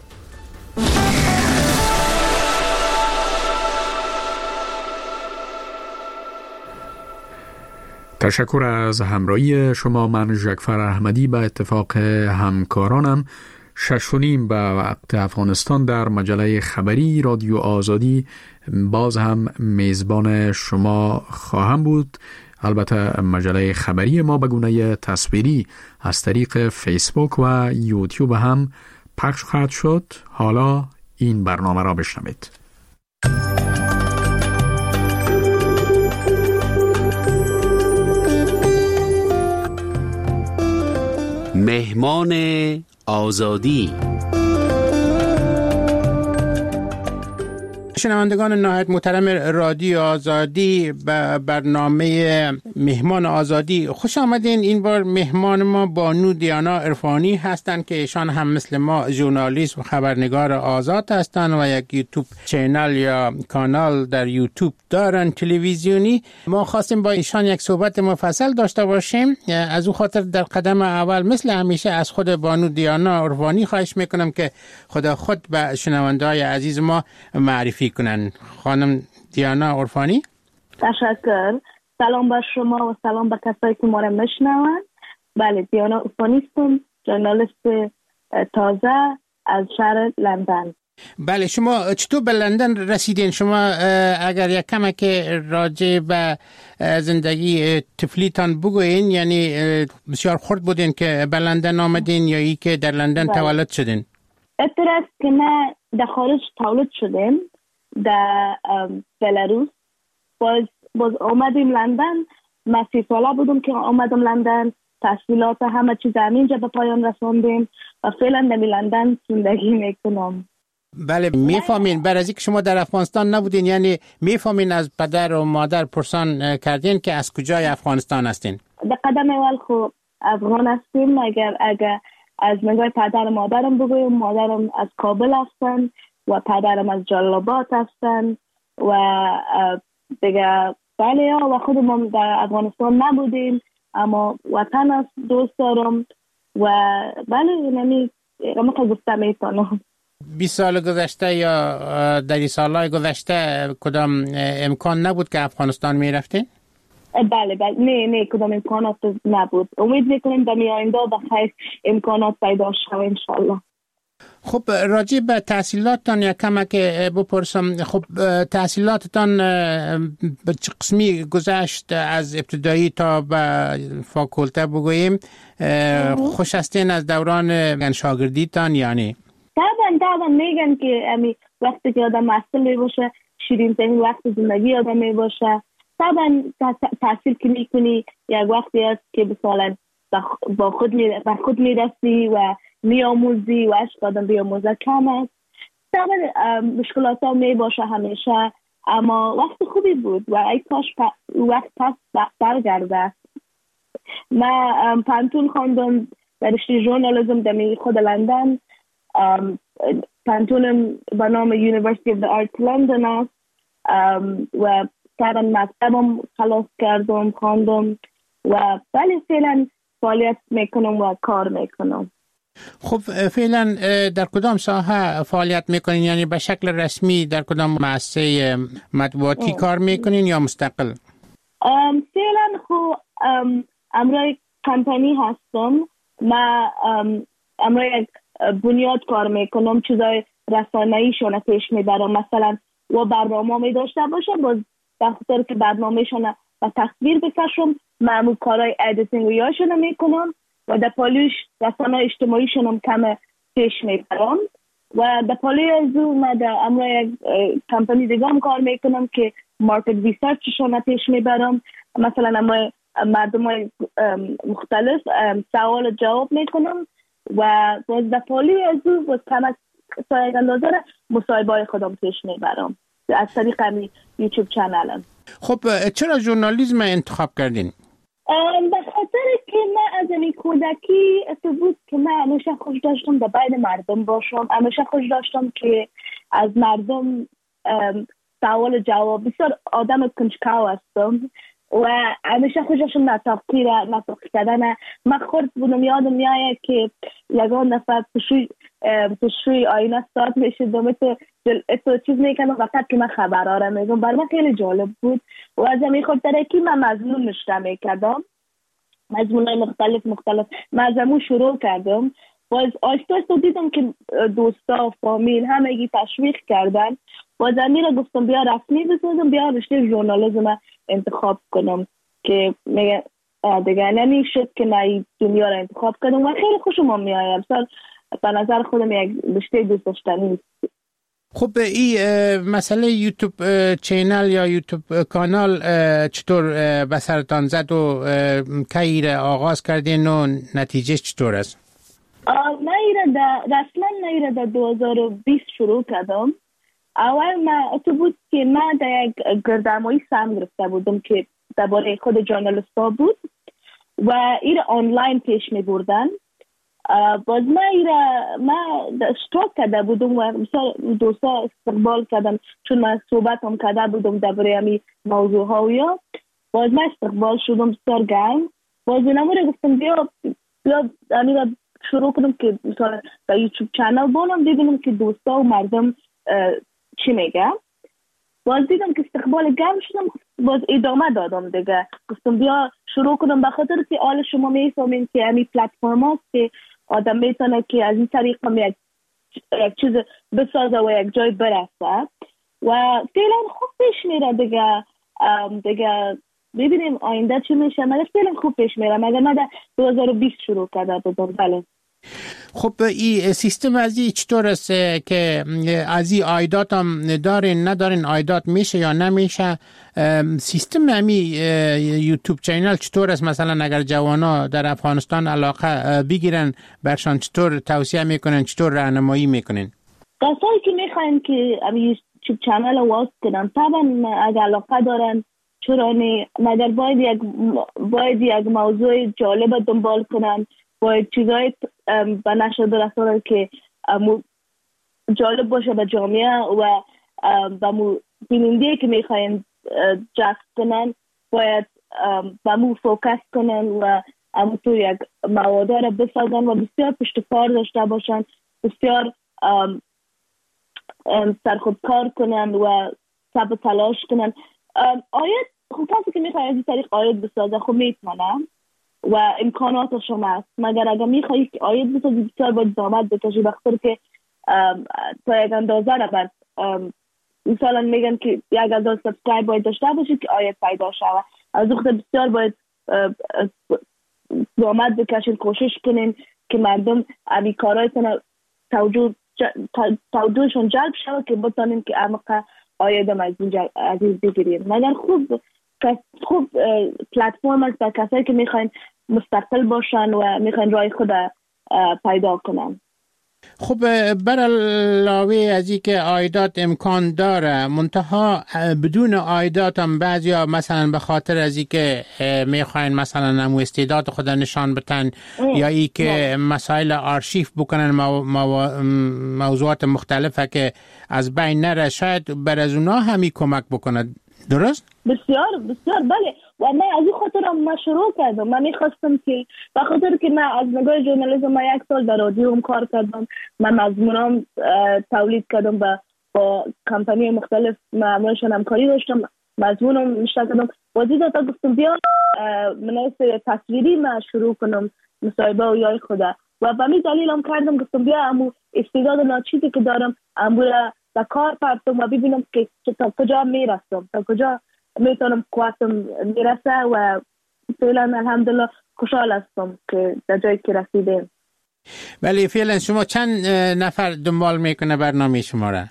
تشکر از همراهی شما. من ژکفر احمدی به اتفاق همکارانم 6:30 به وقت افغانستان در مجله خبری رادیو آزادی باز هم میزبان شما خواهم بود. البته مجله خبری ما به گونه تصویری از طریق فیسبوک و یوتیوب هم پخش خواهد شد. حالا این برنامه را بشنوید. مهمان آزادی. شنوندگان نهایت محترم رادیو آزادی به برنامه مهمان آزادی خوش آمدین. این بار مهمان ما بانو دیانا عرفانی هستند که ایشان هم مثل ما ژورنالیست و خبرنگار آزاد هستند و یک یوتیوب چینل یا کانال در یوتیوب دارن تلویزیونی. ما خواستیم با ایشان یک صحبت مفصل داشته باشیم. از او خاطر در قدم اول مثل همیشه از خود بانو دیانا عرفانی خواهش میکنم که خود به شنونده‌های عزیز ما معرفی کنن. خانم دیانا عرفانی. تشکر. سلام بر شما و سلام به کسایی که ما را میشنوند. بله، دیانا عرفانی هستم، ژورنالیست تازه از شهر لندن. بله، شما چطور به لندن رسیدین؟ شما اگر یک کمک راجع به زندگی طفلیتان بگوین، یعنی بسیار خرد بودین که به لندن آمدین یا ای که در لندن تولد شدین؟ اطلاع است که ما در خارج تولد شدیم، در بلاروس. باز آمدیم لندن. من 30 ساله بودم که آمدم لندن. تحصیلات همه چیز همینجا به پایان رساندیم و فعلا در لندن زندگی میکنم. بله، میفهمین بعد از اینکه شما در افغانستان نبودین، یعنی میفهمین از پدر و مادر پرسان کردین که از کجای افغانستان هستین؟ در قدم اول خب افغان هستیم. اگر از نگاه پدر و مادرم بگویم، مادرم از کابل هستن و پدرم از جلال آباد هستن و دیگه بله و خودم در افغانستان نبودیم، اما وطن است، دوست دارم و بله یعنی مثل گفتم میتونم. 20 سال گذشته یا در این سالهای گذشته کدام امکان نبود که افغانستان میرفتین؟ بله نه کدام امکانات نبود. امید میکنیم در آینده بخیر امکانات پیدا شود انشالله. خب راجع به تحصیلاتتان یک کمک بپرسم. خب تحصیلاتتان به چه قسمی گذشت از ابتدایی تا به فاکولته بگوییم؟ خوش هستین از دوران شاگردیتان یا نه؟ طبعا میگن که وقتی که آدم مسئول می باشه شیرین ترین وقت زندگی آدم می باشه. طبعا تحصیل که میکنی یک وقتی است که مثلا با خود میرسی و میاموزی و عشق آدم بیاموزه کم است. طبعا مشکلات ها می باشه همیشه، اما وقت خوبی بود و ای کاش وقت پس برگرده. من پانتون خواندم در رشته ژورنالیسم در خود لندن. پانتونم به نام University of the Arts London است و طبعا مکتبم خلاص کردم، خواندم و ولی فعلا فعالیت میکنم و کار میکنم. خب فعلا در کدام ساحه فعالیت میکنین؟ یعنی به شکل رسمی در کدام مؤسسه مطبوعاتی کار میکنین یا مستقل؟ فعلا خب امروی کمپانی هستم. من امروی یک بنیاد کار میکنم، چیزای رسانه‌ای شونه پیش میبرم. مثلا و برنامه می داشته باشه، باز بخاطر که برنامه شونه و تصویر بکشم، معمول کارهای ادیتینگ و یاشونه میکنم و در پالیش رسانه اجتماعی شونم کم پیش میبرم و در پالی از او من در امروی یک کمپانی دیگه هم کار میکنم که مارکت ریسرچ شونه پیش میبرم. مثلا امروی مردم های مختلف سوال جواب میکنم و باز در پالی از او باز کمک سایه اندازه مصاحبه های خودم پیش میبرم از طریق یوتیوب چنلم. خب چرا ژورنالیسم انتخاب کردین؟ به خاطر که من از این کودکی تو بود که من همیشه خوش داشتم در بین مردم باشم، همیشه خوش داشتم که از مردم سوال جواب. بسیار آدم کنجکاو هستم و همیشه خوش داشتم نطاق کردن. من خورد بودم یادم میآید که یگان نفر پشوی آینه ساعت میشدم تو چیز میکنم وقت که من خبرها میگم. برای من خیلی جالب بود و از همین خاطر که من مضمون نشته میکردم، مضمونای مختلف من از همون شروع کردم. باز آیستا دیدم که دوستا فامیل همگی تشویق کردن. باز همین را گفتم بیا رسمی بسازم، بیا رشته ژورنالیسم انتخاب کنم که میگه دیگه نمیشد که من دنیا را انتخاب کردم و خیلی خوشم میآید. به نظر خودم یک رشته دوست داشتنی است. خب این مسئله یوتیوب چینل یا یوتیوب کانال چطور به سرتان زد و کی آغاز کردین و نتیجه چطور است؟ رسما در 2020 شروع کردم. اول من تو بود که من در یک گردنمایی سهم گرفته بودم که درباره خود ژورنالیست‌ها بود و این آنلاین پیش می بردن. باز من اشتراک کرده بودم و دوستا استقبال کردن چون من صحبت هم کرده بودم درباره همی موضوع ها یا باز من استقبال شدم بسیار گرم. باز نموره گفتم بیا شروع کنم که مثلا در یوتیوب چنل بانم دیدم که دوستا و مردم چی میگه. باز دیدم که استقبال گرم شدم، باز ادامه دادم دیگه. گفتم بیا شروع کنم به خاطر که حال شما میفهمین که همین پلتفرم هاست که آدم میتونه که از این طریق هم یک چیز بسازه و یک جای برسه و فعلا خوب پیش میره دیگه ببینیم آینده چی میشه. من فعلا خوب پیش میره مگر من در 2020 شروع کرده بودم. بله. خب این سیستم از این چطور است که از این آیدات هم دارین ندارین؟ آیدات میشه یا نمیشه؟ سیستم همی یوتیوب چینل چطور است؟ مثلا اگر جوانا در افغانستان علاقه بگیرن برشان چطور توصیه میکنن، چطور راهنمایی میکنین؟ کسایی که میخواین که یوتیوب چینل واس کنن طبعا اگر علاقه دارن چرا نه، مگر باید یک موضوع جالب دنبال کنن، باید چیزای به نشر برسانن که جالب باشه به جامعه و به بیننده که میخواین جذب کنن باید به مو فوکس کنن و تو یک مواد را بسازن و بسیار پشتکار داشته باشن، بسیار سرخودکار کنن و سب تلاش کنن. آیت خب کسی که میخواد از این طریق آیت بسازه خب میتونه و امکاناتش هم هست، مگر اگر میخوایی که آیت بسازی بسیار باید زحمت بکشی بخاطر که تا یک اندازه را بعد مثلا میگن که 1000 سابسکرایب باید داشته باشید که آیه پیدا شود. از وقت بسیار باید زحمت بکشین، کوشش کنین که مردم امی کارایتون توجهشون جلب شود که بتانین که عمق آیدم از اینجا عزیز بگیرین. مگر خوب پلتفرم است برای کسایی که میخواین مستقل باشن و میخواین رای خود پیدا کنن. خب بر علاوه از این که عایدات امکان داره، منتها بدون عایدات هم بعضیا مثلا به خاطر از این که میخواین مثلا نمو استعداد خود نشان بتن یا ای که مسائل آرشیف بکنن موضوعات مختلفه که از بین نره، شاید بر از اونا همی کمک بکنه. درست؟ بسیار بله. و من از این خاطر هم شروع کردم. من میخواستم که به خاطر که من از نگاه ژورنالیسم من 1 سال در رادیو هم کار کردم، من مضمونام تولید کردم با کمپانی مختلف معمولشان همکاری داشتم، مضمونم نشته کردم. وزید تا گفتم بیا مناسب تصویری من شروع کنم مصاحبه و یای خدا و به می دلیل هم کردم. گفتم بیا امو استعداد ناچیزی که دارم امو را در کار پرتم و ببینم که تا کجا میرسم، تا کجا میتونم قوتم میرسه و فعلا الحمدلله خوشحال هستم که در جایی که رسیدیم. ولی فعلا شما چند نفر دنبال میکنه برنامه شما را؟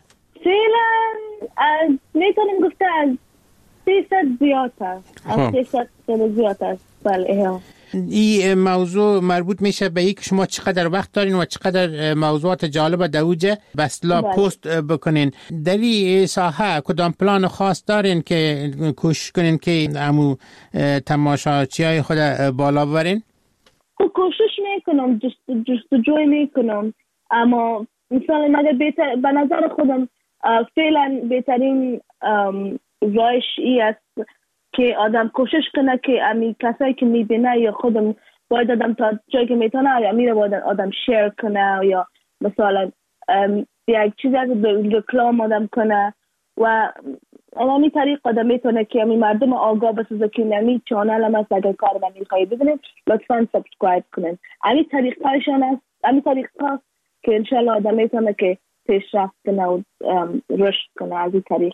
فعلا میتونیم گفته از 300 زیاد است. از 300 زیاد است. بله. این موضوع مربوط میشه به اینکه شما چقدر وقت دارین و چقدر موضوعات جالب دوجه به اصطلاح پست بکنین. در این ساحه کدام پلان خاص دارین که کوشش کنین که امو تماشاچیای خود بالا ببرین؟ کوشش میکنم، جستجوی میکنم، اما مثلا مگر به نظر خودم فعلا بهترین روش ای است که آدم کوشش کنه که امی کسایی که میبینه یا خودم باید آدم تا جایی که میتونه یا میره باید آدم شیر کنه یا مثلا یک چیزی از رکلام آدم کنه و امی طریق آدم میتونه که امی مردم آگاه بسازه که نمی چانل هم است. اگر کار من میخوایی ببینید لطفا سابسکرایب کنین. امی طریق هایشان است، امی طریق هاست که انشالله آدم میتونه که پیشرفت کنه و رشد کنه از این طریق.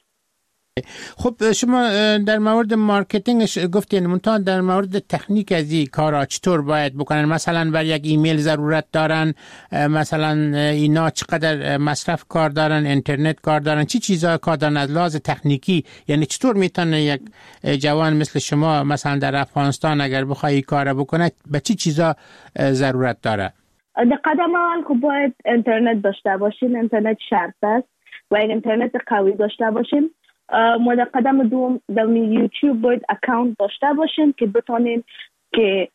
خب شما در مورد مارکتینگ گفتین، منتها در مورد تکنیک از این کارا چطور باید بکنن؟ مثلا بر یک ایمیل ضرورت دارن، مثلا اینا چقدر مصرف کار دارن، اینترنت کار دارن، چی چیزا کار دارن از لحاظ تکنیکی؟ یعنی چطور میتونه یک جوان مثل شما مثلا در افغانستان اگر بخوای کار بکنه به چی چیزا ضرورت داره؟ در قدم اول خب باید اینترنت داشته باشین. اینترنت شرط است و اینترنت قوی داشته باشین. در قدم دوم در یوتیوب باید اکاونت داشته باشین که بتونین که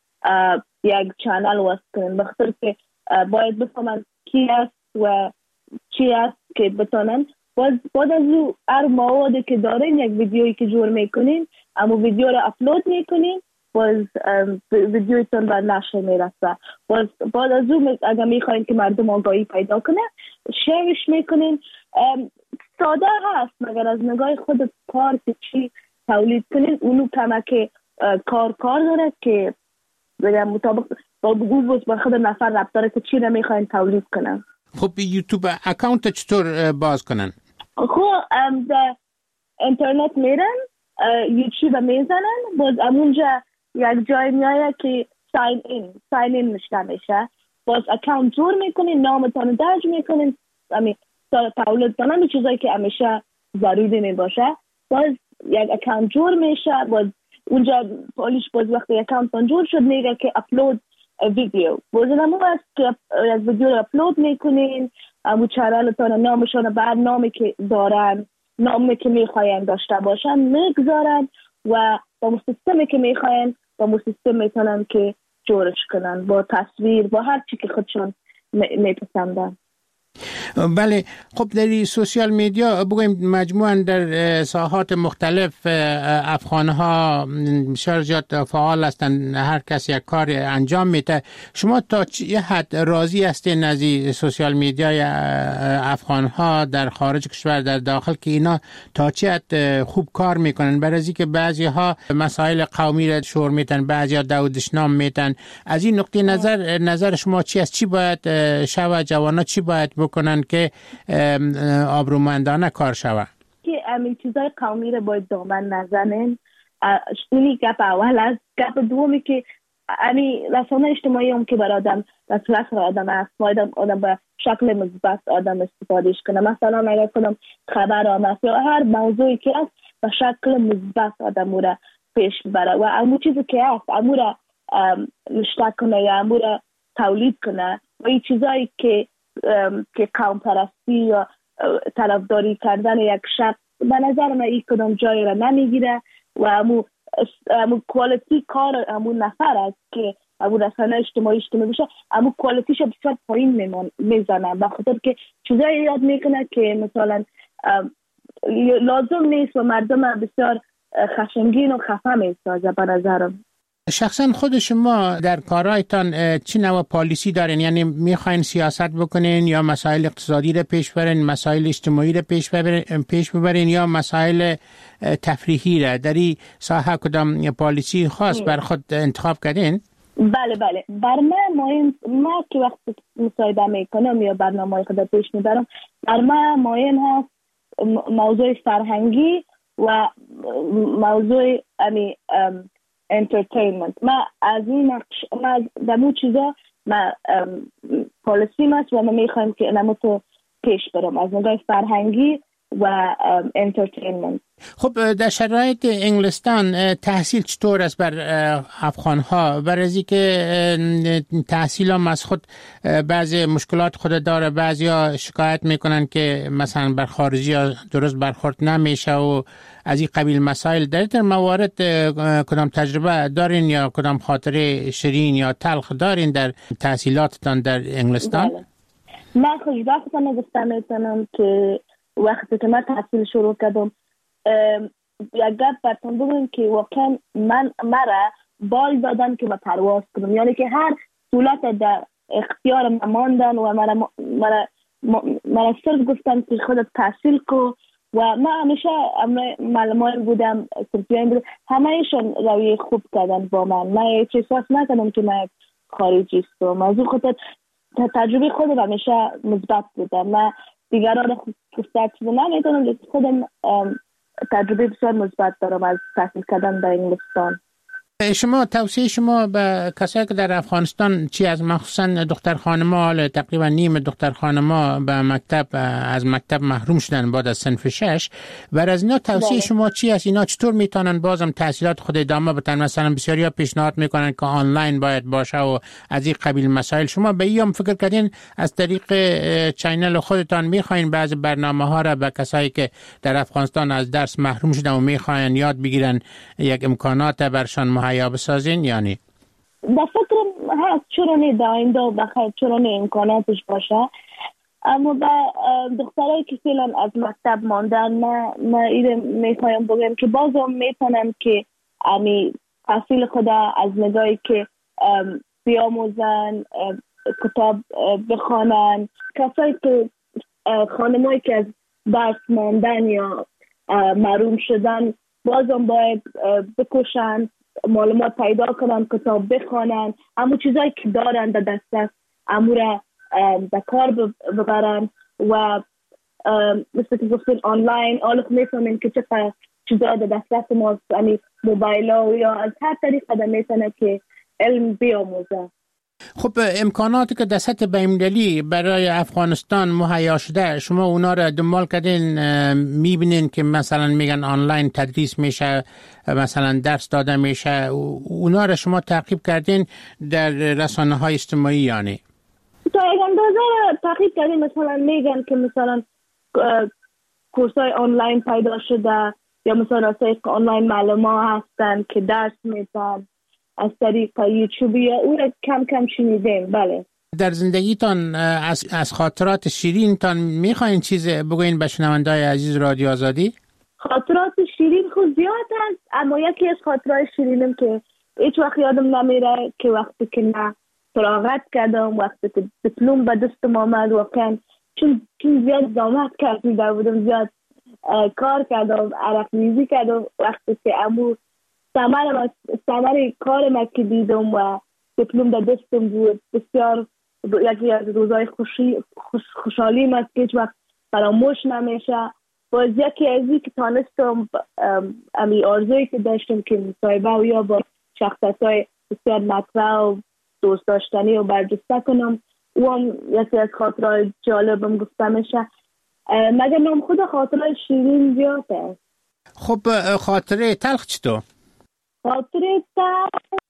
یک چانل واسه کنین، بخاطر که باید بفهمن کی است و چی است که بتونن بعد از او هر موادی که دارین یک ویدیویی که جور میکنین اما ویدیو رو اپلود میکنین باز ویدیویتون بر نشر میرسه. بعد از او اگر میخواین که مردم آگاهی پیدا کنه شیرش میکنین. ساده هست مگر از نگاه خود کار که چی تولید کنین اونو کمک کار داره که بگم مطابق با گوگل با خود نفر ربط داره که چی رو میخواین تولید کنن. خب یوتیوب اکاونت چطور باز کنن؟ خب در اینترنت میرن یوتیوب میزنن، باز امونجا یک جای میایه که ساین این نشته میشه، باز اکاونت جور میکنین، نامتان درج میکنین، تولید کنن چیزایی که همیشه ضروری میباشه، باز یک اکاونت جور میشه، باز اونجا پولیش باز وقتی اکاونت جور شد میگه که اپلود ویدیو، باز نمو است که یک ویدیو رو اپلود میکنین، امو چرالتان نامشان برنامه که دارن، نامی که میخواین داشته باشن میگذارن و با سیستمی که میخواین با سیستم میتونن که جورش کنن با تصویر با هر چی که خودشون میپسندن. بله. خب در سوشیال میدیا بگویم مجموعاً در ساحات مختلف افغانها شرجات فعال هستند، هر کس یک کار انجام میده. شما تا چه حد راضی هستین از سوشیال میدیای افغانها در خارج کشور در داخل که اینا تا چه حد خوب کار میکنن؟ برای اینکه بعضی ها مسائل قومی را شور میتن، بعضی ها دودشنام میتن. از این نقطه نظر شما چی است؟ چی باید شب جوانا چی باید بکنن میکنن که آبرومندانه کار شود؟ که همین چیزای قومی رو باید دامن نزنن. اینی گپ اول است. گپ دومی که رسانه اجتماعی هم که بر آدم وسیله آدم است، باید آدم به شکل مثبت آدم استفادهش کنه. مثلا اگر کدام خبر آمد یا هر موضوعی که است به شکل مثبت آدم رو پیش بره و امو چیزی که است امو رو نشته کنه یا امو رو تولید کنه و این چیزایی که قوم پرستی یا طرفداری کردن یک شخص به نظر من این کدام جایی را نمیگیره و امو کوالیتی کار امو نفر است که امو رسانه اجتماعی بشه، امو کوالیتیش بسیار پایین میزنه به خاطر که چیزایی یاد میکنه که مثلا لازم نیست و مردم بسیار خشمگین و خفه میسازه به نظرم. شخصا خود شما در کارهایتان چی نوع پالیسی دارین؟ یعنی میخواین سیاست بکنین یا مسائل اقتصادی رو پیش برین، مسائل اجتماعی رو پیش ببرین یا مسائل تفریحی را؟ در این ساحه کدام پالیسی خاص بر خود انتخاب کردین؟ بله بر ما که وقت مصاحبه میکنم یا برنامه خود پیش میبرم بر ما مهم هست موضوع فرهنگی و موضوع entertainment. ما از این دمو چیزا ما پالیسی ماست و ما میخوایم که نمو تو پیش برم از نگاه فرهنگی و entertainment. خب در شرایط انگلستان تحصیل چطور است بر افغانها؟ برای که تحصیل هم از خود بعضی مشکلات خود داره، بعضی ها شکایت میکنن که مثلا بر خارجی ها درست برخورد نمیشه و از این قبیل مسائل. در این موارد کدام تجربه دارین یا کدام خاطره شیرین یا تلخ دارین در تحصیلاتتان در انگلستان؟ بله. من خوشبختانه گفتم میتونم که وقتی که من تحصیل شروع کردم یک گپ براتون بگم که واقعا مرا بال دادن که من پرواز کنم، یعنی که هر سهولت در اختیار من ماندن و مرا صرف گفتن که خودت تحصیل کو و من همیشه معلمان بودم، سرپیان بودم، همه ایشون روی خوب کردن با من هیچ احساس نکردم که من خارجی هستم. از اون خاطر تجربه خودم همیشه مثبت بودم. من دیگران فرصت نمیدونم لیکن خودم تجربه بسیار مثبت دارم از تحصیل کردن در انگلستان. شما توصیه شما به کسایی که در افغانستان چی از مخصوصا دختر خانما، تقریبا نیم دختر خانما به از مکتب محروم شدن بعد از صنف 6، بر از اینا توصیه شما چی است؟ اینا چطور میتونن بازم تحصیلات خود ادامه بدن؟ مثلا بسیاریا پیشنهاد میکنن که آنلاین باید باشه و از این قبیل مسائل. شما به ایام فکر کردین از طریق چینل خودتان میخواین بعضی برنامه‌ها را به کسایی که در افغانستان از درس محروم شدن و میخواین یاد بگیرن یک امکانات برشان مهیا بسازین؟ یعنی در فکرم هست چرا نه در آینده بخیر چرا نه امکاناتش باشه، اما با دخترایی که فعلا از مکتب ماندن من این میخوایم بگم که بازم میتونن که تحصیل خدا از نگاهی که بیاموزن، کتاب بخوانن. کسایی که خانمایی که از درس ماندن یا محروم شدن بازم باید بکشن، معلومات پیدا کنن، کتاب بخوانن، اما چیزایی که دارن در دست امور در کار ببرن و مثل که گفتین آنلاین آلوخ میتونن که چقدر چیزا در دست ما موبایل ها یا از هر طریق قدم میتونه که علم بیاموزه. خب امکاناتی که در سطح بین‌المللی برای افغانستان مهیا شده شما اونا را دنبال کردین؟ میبینین که مثلا میگن آنلاین تدریس میشه، مثلا درس داده میشه، اونا را شما تعقیب کردین در رسانه‌های اجتماعی؟ یعنی تا یک اندازه تعقیب کردین، مثلا میگن که مثلا کورسای آنلاین پیدا شده یا مثلا آنلاین معلمان هستن که درس میدن از طریق یوتیوب یا اون کم کم شنیدیم. بله. در زندگیتان از خاطرات شیرینتان میخواین چیز بگوین به شنونده‌های عزیز رادیو آزادی؟ خاطرات شیرین خود زیاد هست، اما یکی از خاطرات شیرینم که هیچ وقت یادم نمیره که وقتی که من فراغت کردم، وقتی که دیپلم به دستم آمد، واقعا چون زیاد زحمت کشیده بودم، زیاد کار کردم، عرق ریزی کردم، وقتی که ثمر کار ما که دیدم و دیپلم در دستم بود بسیار یکی از روزهای خوشحالیم است که هیچ وقت فراموش نمیشه. باز یکی از این که تانستم امی آرزویی که داشتم که مصاحبه و یا با شخصیت‌های بسیار مطرح و دوست داشتنی و برجسته کنم، او هم یکی از خاطرهای جالبم گفته میشه. مگر نام خود خاطرهای شیرین زیاد است. خب خاطره تلخ چطور؟ خاطره تلخ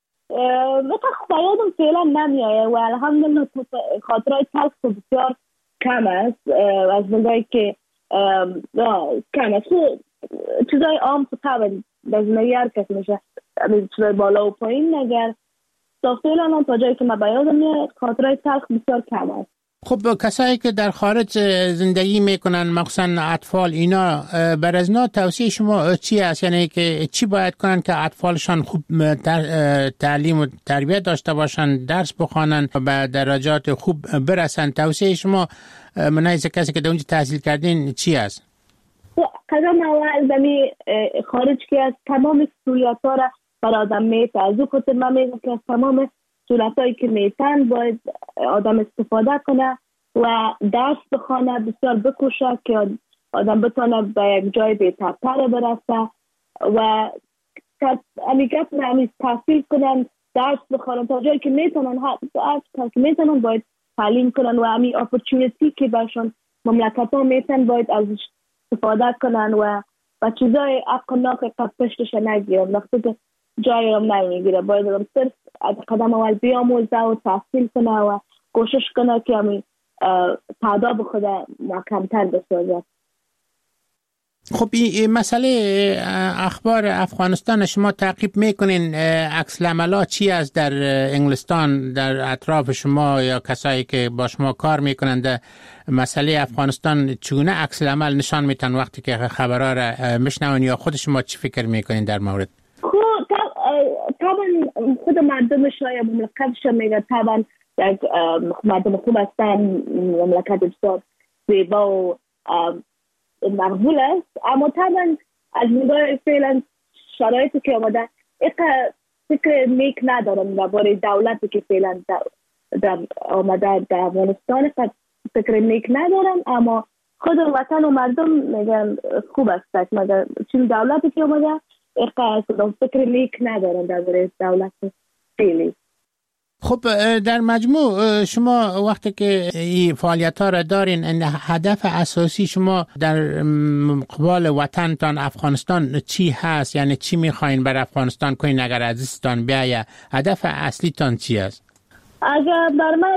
یادم فعلا نمیایه و الحمدلله خاطرهای تلخ بسیار کم است. از نگاهی که کم است چیزای عام طبعا در زندگی هر کسی میشه چیزای بالا و پایین، نگر تا فعلا هم تا جایی که من بیادم میاد خاطرهای تلخ بسیار کم است. خب کسایی که در خارج زندگی میکنن مخصوصا اطفال، اینا بر از اینا توصیه شما چی است؟ یعنی که چی باید کنن که اطفالشان خوب تعلیم و تربیت داشته باشن، درس بخوانن و به درجات خوب برسن؟ توصیه شما من از کسی که در اونجا تحصیل کردین چی است؟ قدم اول زمین خارج که از تمام سهولت‌ها را بر آدم میته. از او خاطر من میگم که از تمام سهولت‌هایی که میتن باید آدم استفاده کنه و درس بخونه، بسیار بکوشه که آدم بتونه به یک جای بهترتر برسه و همیشه تحصیل کنن، درس بخونن تا جایی که میتونن، تا که میتونن باید تعلیم کنن و همین اپورتونیتی که برشون مملکت ها میتن باید ازش استفاده کنن و چیزای اقناق قد پشتش نگیرن. وقتی که جایی هم نمیگیره باید هم صرف قدم اول بیاموزه و تحصیل کنه و کوشش کنه که همین تعداد خود محکمتر بسازه. خب این مسئله اخبار افغانستان شما تعقیب میکنین؟ عکس العملات چی است در انگلستان، در اطراف شما یا کسایی که با شما کار میکنند مسئله افغانستان چگونه عکس العمل نشان میتن وقتی که خبرها را میشنون، یا خود شما چی فکر میکنین در مورد؟ طبعا خود مردمش یا مملکتش میگه طبعا یک مردم خوب هستن، مملکت بسیار زیبا و مقبول است، اما طبعا از نگاه فعلا شرایطی که آمده فکر نیک ندارم درباره دولتی که فعلا در آمده در افغانستان فکر نیک ندارم، اما خود وطن و مردم میگن خوب است. مگر چون دولتی که آمده فکر نیک ندارم درباره دولت فعلی. خب در مجموع شما وقتی که این فعالیت ها را دارین، هدف اساسی شما در قبال وطنتان افغانستان چی هست؟ یعنی چی میخواین بر افغانستان کنین اگر عزیزتان بیایه؟ هدف اصلی تان چی است؟ اگر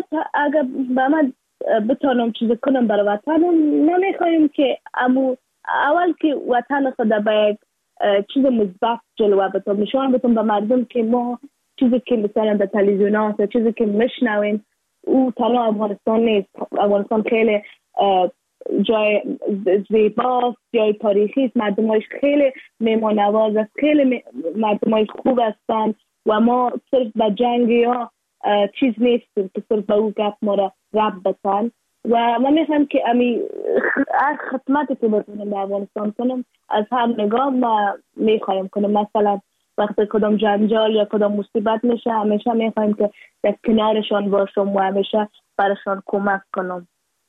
بر من بتونم چیز کنم برای وطنم، نمیخوایم که اول که وطن خود به یک چیز مثبت جلوه بتون نشان بدم به مردم که ما چیزی که مثلا در تلویزیونات چیزی که میشنویم او تنها افغانستان نیست. افغانستان خیلی جای زیباست، جای تاریخی است، مردمایش خیلی مهمان نواز است، خیلی مردمایش خوب هستند و ما صرف به جنگ یا چیز نیستیم که صرف به او گپ ما را رب بتن و من میخوام که هر خدمتی که بتونم به افغانستان کنم از هر نگاه ما میخوایم کنم. مثلا وقتی کدام جنجال یا کدام مصیبت میشه همیشه میخوایم که در کنارشان باشم و همیشه برشان کمک کنم.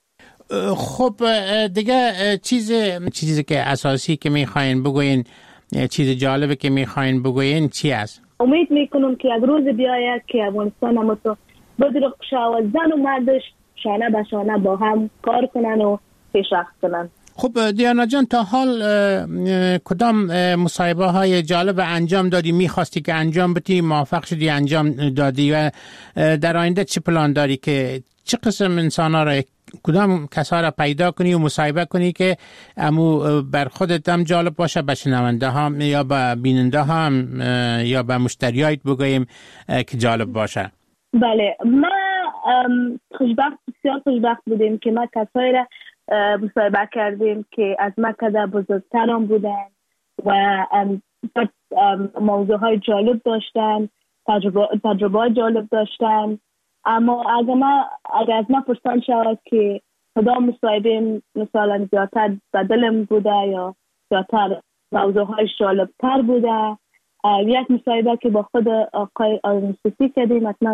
خب دیگه چیزی که اساسی که میخواین بگوین، چیز جالبی که میخواین بگوین چی است؟ امید میکنم که یک روز بیاید که افغانستان هم تو بدرخشه و زن و مردش شانه به شانه با هم کار کنن و پیشرفت کنن. خب دیانا جان، تا حال کدام مصاحبه های جالب انجام دادی، میخواستی که انجام بدی، موفق شدی انجام دادی و در آینده چه پلان داری که چه قسم انسان ها را، کدام کسا را پیدا کنی و مصاحبه کنی که بر خودت هم جالب باشه، به شنونده هم یا به بیننده هم یا به مشتریایت بگوییم که جالب باشه؟ بله، ما بسیار خوشبخت بودیم که ما کسایی را مصاحبه کردیم که از مکه بزرگتران بودن و موضوع های جالب داشتن، تجربه جالب داشتن. اما اگر از ما پرسان شود که کدام مصاحبه مثلا زیادتر به دلم بوده یا زیادتر موضوع های جالب تر بوده، یک مصاحبه که با خود آقای آرونسوسی کردیم، حتما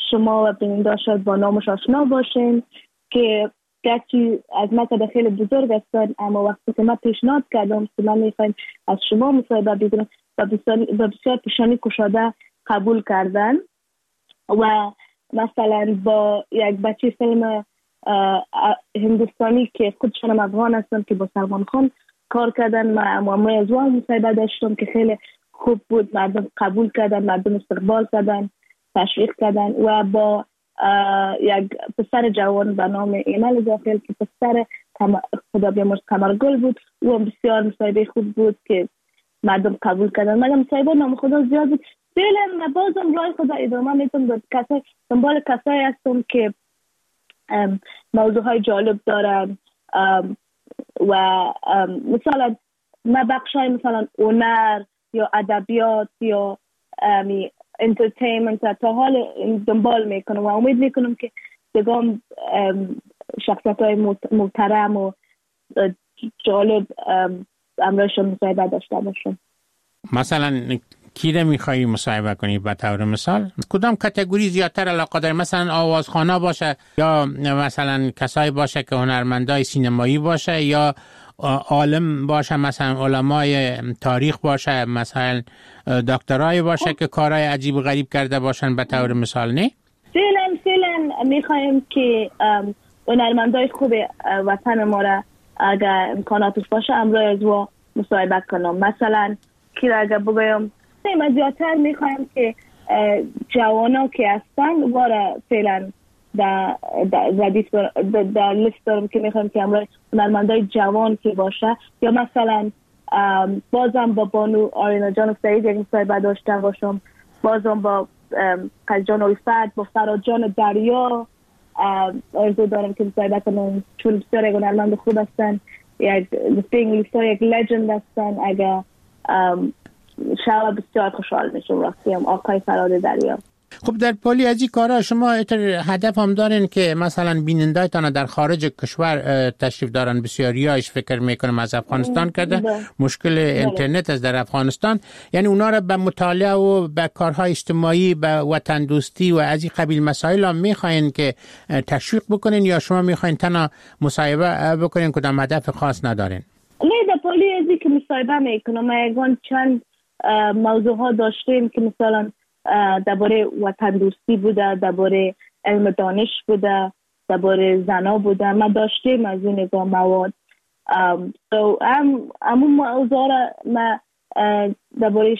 شما و بیننده شاید با نامش آشنا باشین که گرچه از مکد خیلی بزرگ هستن، اما وقتی که من پیشنهاد کردم که من میخوایم از شما مصاحبه بگیرم و بسیار پیشانی کشاده قبول کردن و مثلا با یک بچه فیلم هندوستانی که خودشان افغان هستن که با سلمان خان کار کردن، ما از وان مصاحبه داشتم که خیلی خوب بود، مردم قبول کردن، مردم استقبال کردن، تشویق کردن و با یک پسر جوان به نام ایمل داخل که پسر خدا بیامرز قمرگل بود و بسیار مصاحبه خوب بود که مردم قبول کردن. مگر مصاحبه نام خدا زیاد بود، فعلا بازم راه خدا ادامه میتونم، دنبال کسایی هستم که موضوعهای جالب دارن و مثلا بخشای مثلا هنر یا ادبیات یا انترتینمنت تا حال دنبال میکنم و امید میکنم که دگام شخصیت های محترم و جالب امرایشون مصاحبه داشته باشم. مثلا کی رو میخوایی مصاحبه کنی به طور مثال؟ کدام کاتگوری زیادتر علاقه داری؟ مثلا آوازخوانا باشه یا مثلا کسایی باشه که هنرمندای سینمایی باشه یا عالم باشه، مثلا علمای تاریخ باشه، مثلا دکترای باشه که کارهای عجیب و غریب کرده باشن به طور مثال؟ نه؟ فعلا میخوایم که هنرمندای خوب وطن ما را اگر امکاناتش باشه امروز از و مصاحبه کنم. مثلا که اگر بگویم من زیادتر میخوایم که جوانا که هستن وارا فعلا در لیست دارم که میخوایم که امروز هنرمندای جوان که باشه، یا مثلا بازم با بانو آرینا جان سعید یک مصاحبه داشته باشم، بازم با قلجان الفت، با فراد جان دریا آرزو دارم که مصاحبه کنم، چون بسیار یک هنرمند خوب هستن، یک لجند هستن. اگر شما بسیار خوشحال میشم وقتی هم آقای فراد دریا. خب در پالی از این کارا شما هدف هم دارین که مثلا بینندایتان در خارج کشور تشریف دارن، بسیاریایش فکر میکنم از افغانستان کرده مشکل اینترنت از در افغانستان، یعنی اونا را به مطالعه و به کارهای اجتماعی، به وطن دوستی و از این قبیل مسائل هم میخواین که تشویق بکنین یا شما میخواین تنها مصاحبه بکنین، کدام هدف خاص ندارین؟ نه، در پالی از این که مصاحبه میکنم ما یکان چند موضوع ها داشتیم که مثلا درباره وطن دوستی بوده، درباره علم دانش بوده، درباره زنا بوده، ما داشتیم از این نگاه مواد. همون موضوع را ما درباره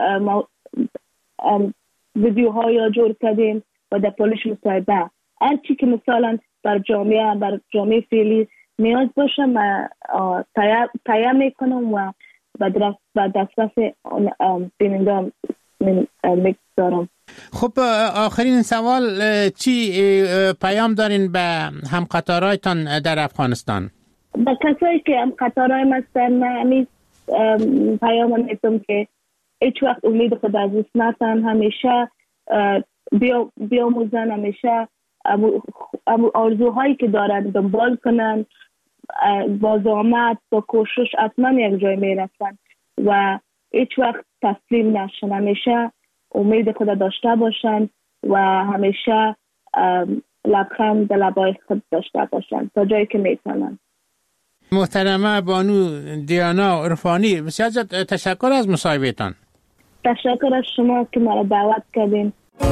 ویدیوها یا جور کردیم و در پولش مصاحبه هرچی که مثلا بر جامعه فعلی نیاز باشه ما تهیه میکنم و به دسترس بیننده میگذارم. خب آخرین سوال، چی پیام دارین به همقطارایتان در افغانستان؟ به کسایی که همقطارای هستن من پیام میدم که هیچ وقت امید خود از دست ندن، همیشه بیاموزن، همیشه آرزوهایی که دارن دنبال کنن، با زحمت با کوشش حتما یک جای میرسن و هیچ وقت تسلیم نشن، همیشه امید خود داشته باشن و همیشه لبخند در لبای خود داشته باشن تا جایی که میتونن. محترمه بانو دیانا عرفانی، بسیار تشکر از مصاحبهتان. تشکر از شما که مرا دعوت کردین.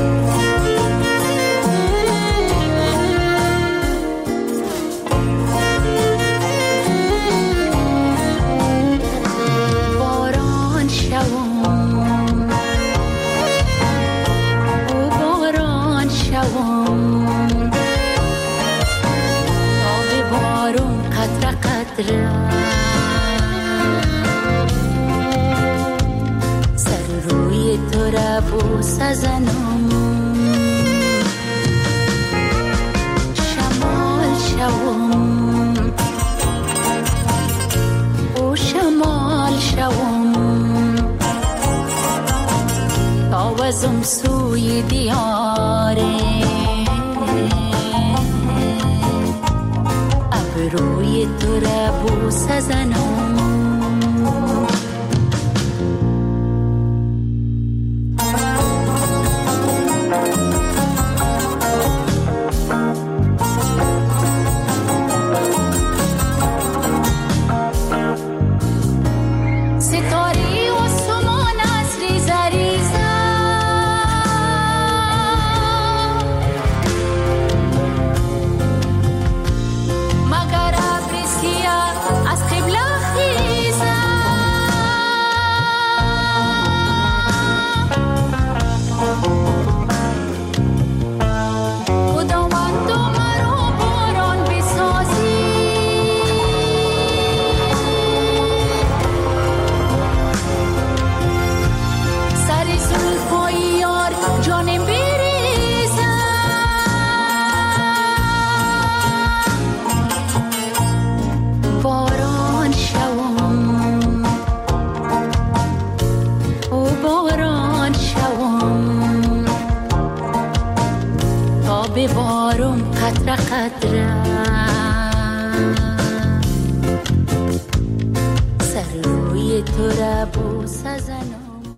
سر روی تو را بوس زنم، شمال شوم و شمال شوم، تاوزم سوی دیاره روی تو را بوس زنم. بارم قطره قطره سر روی تو را بوسه زنم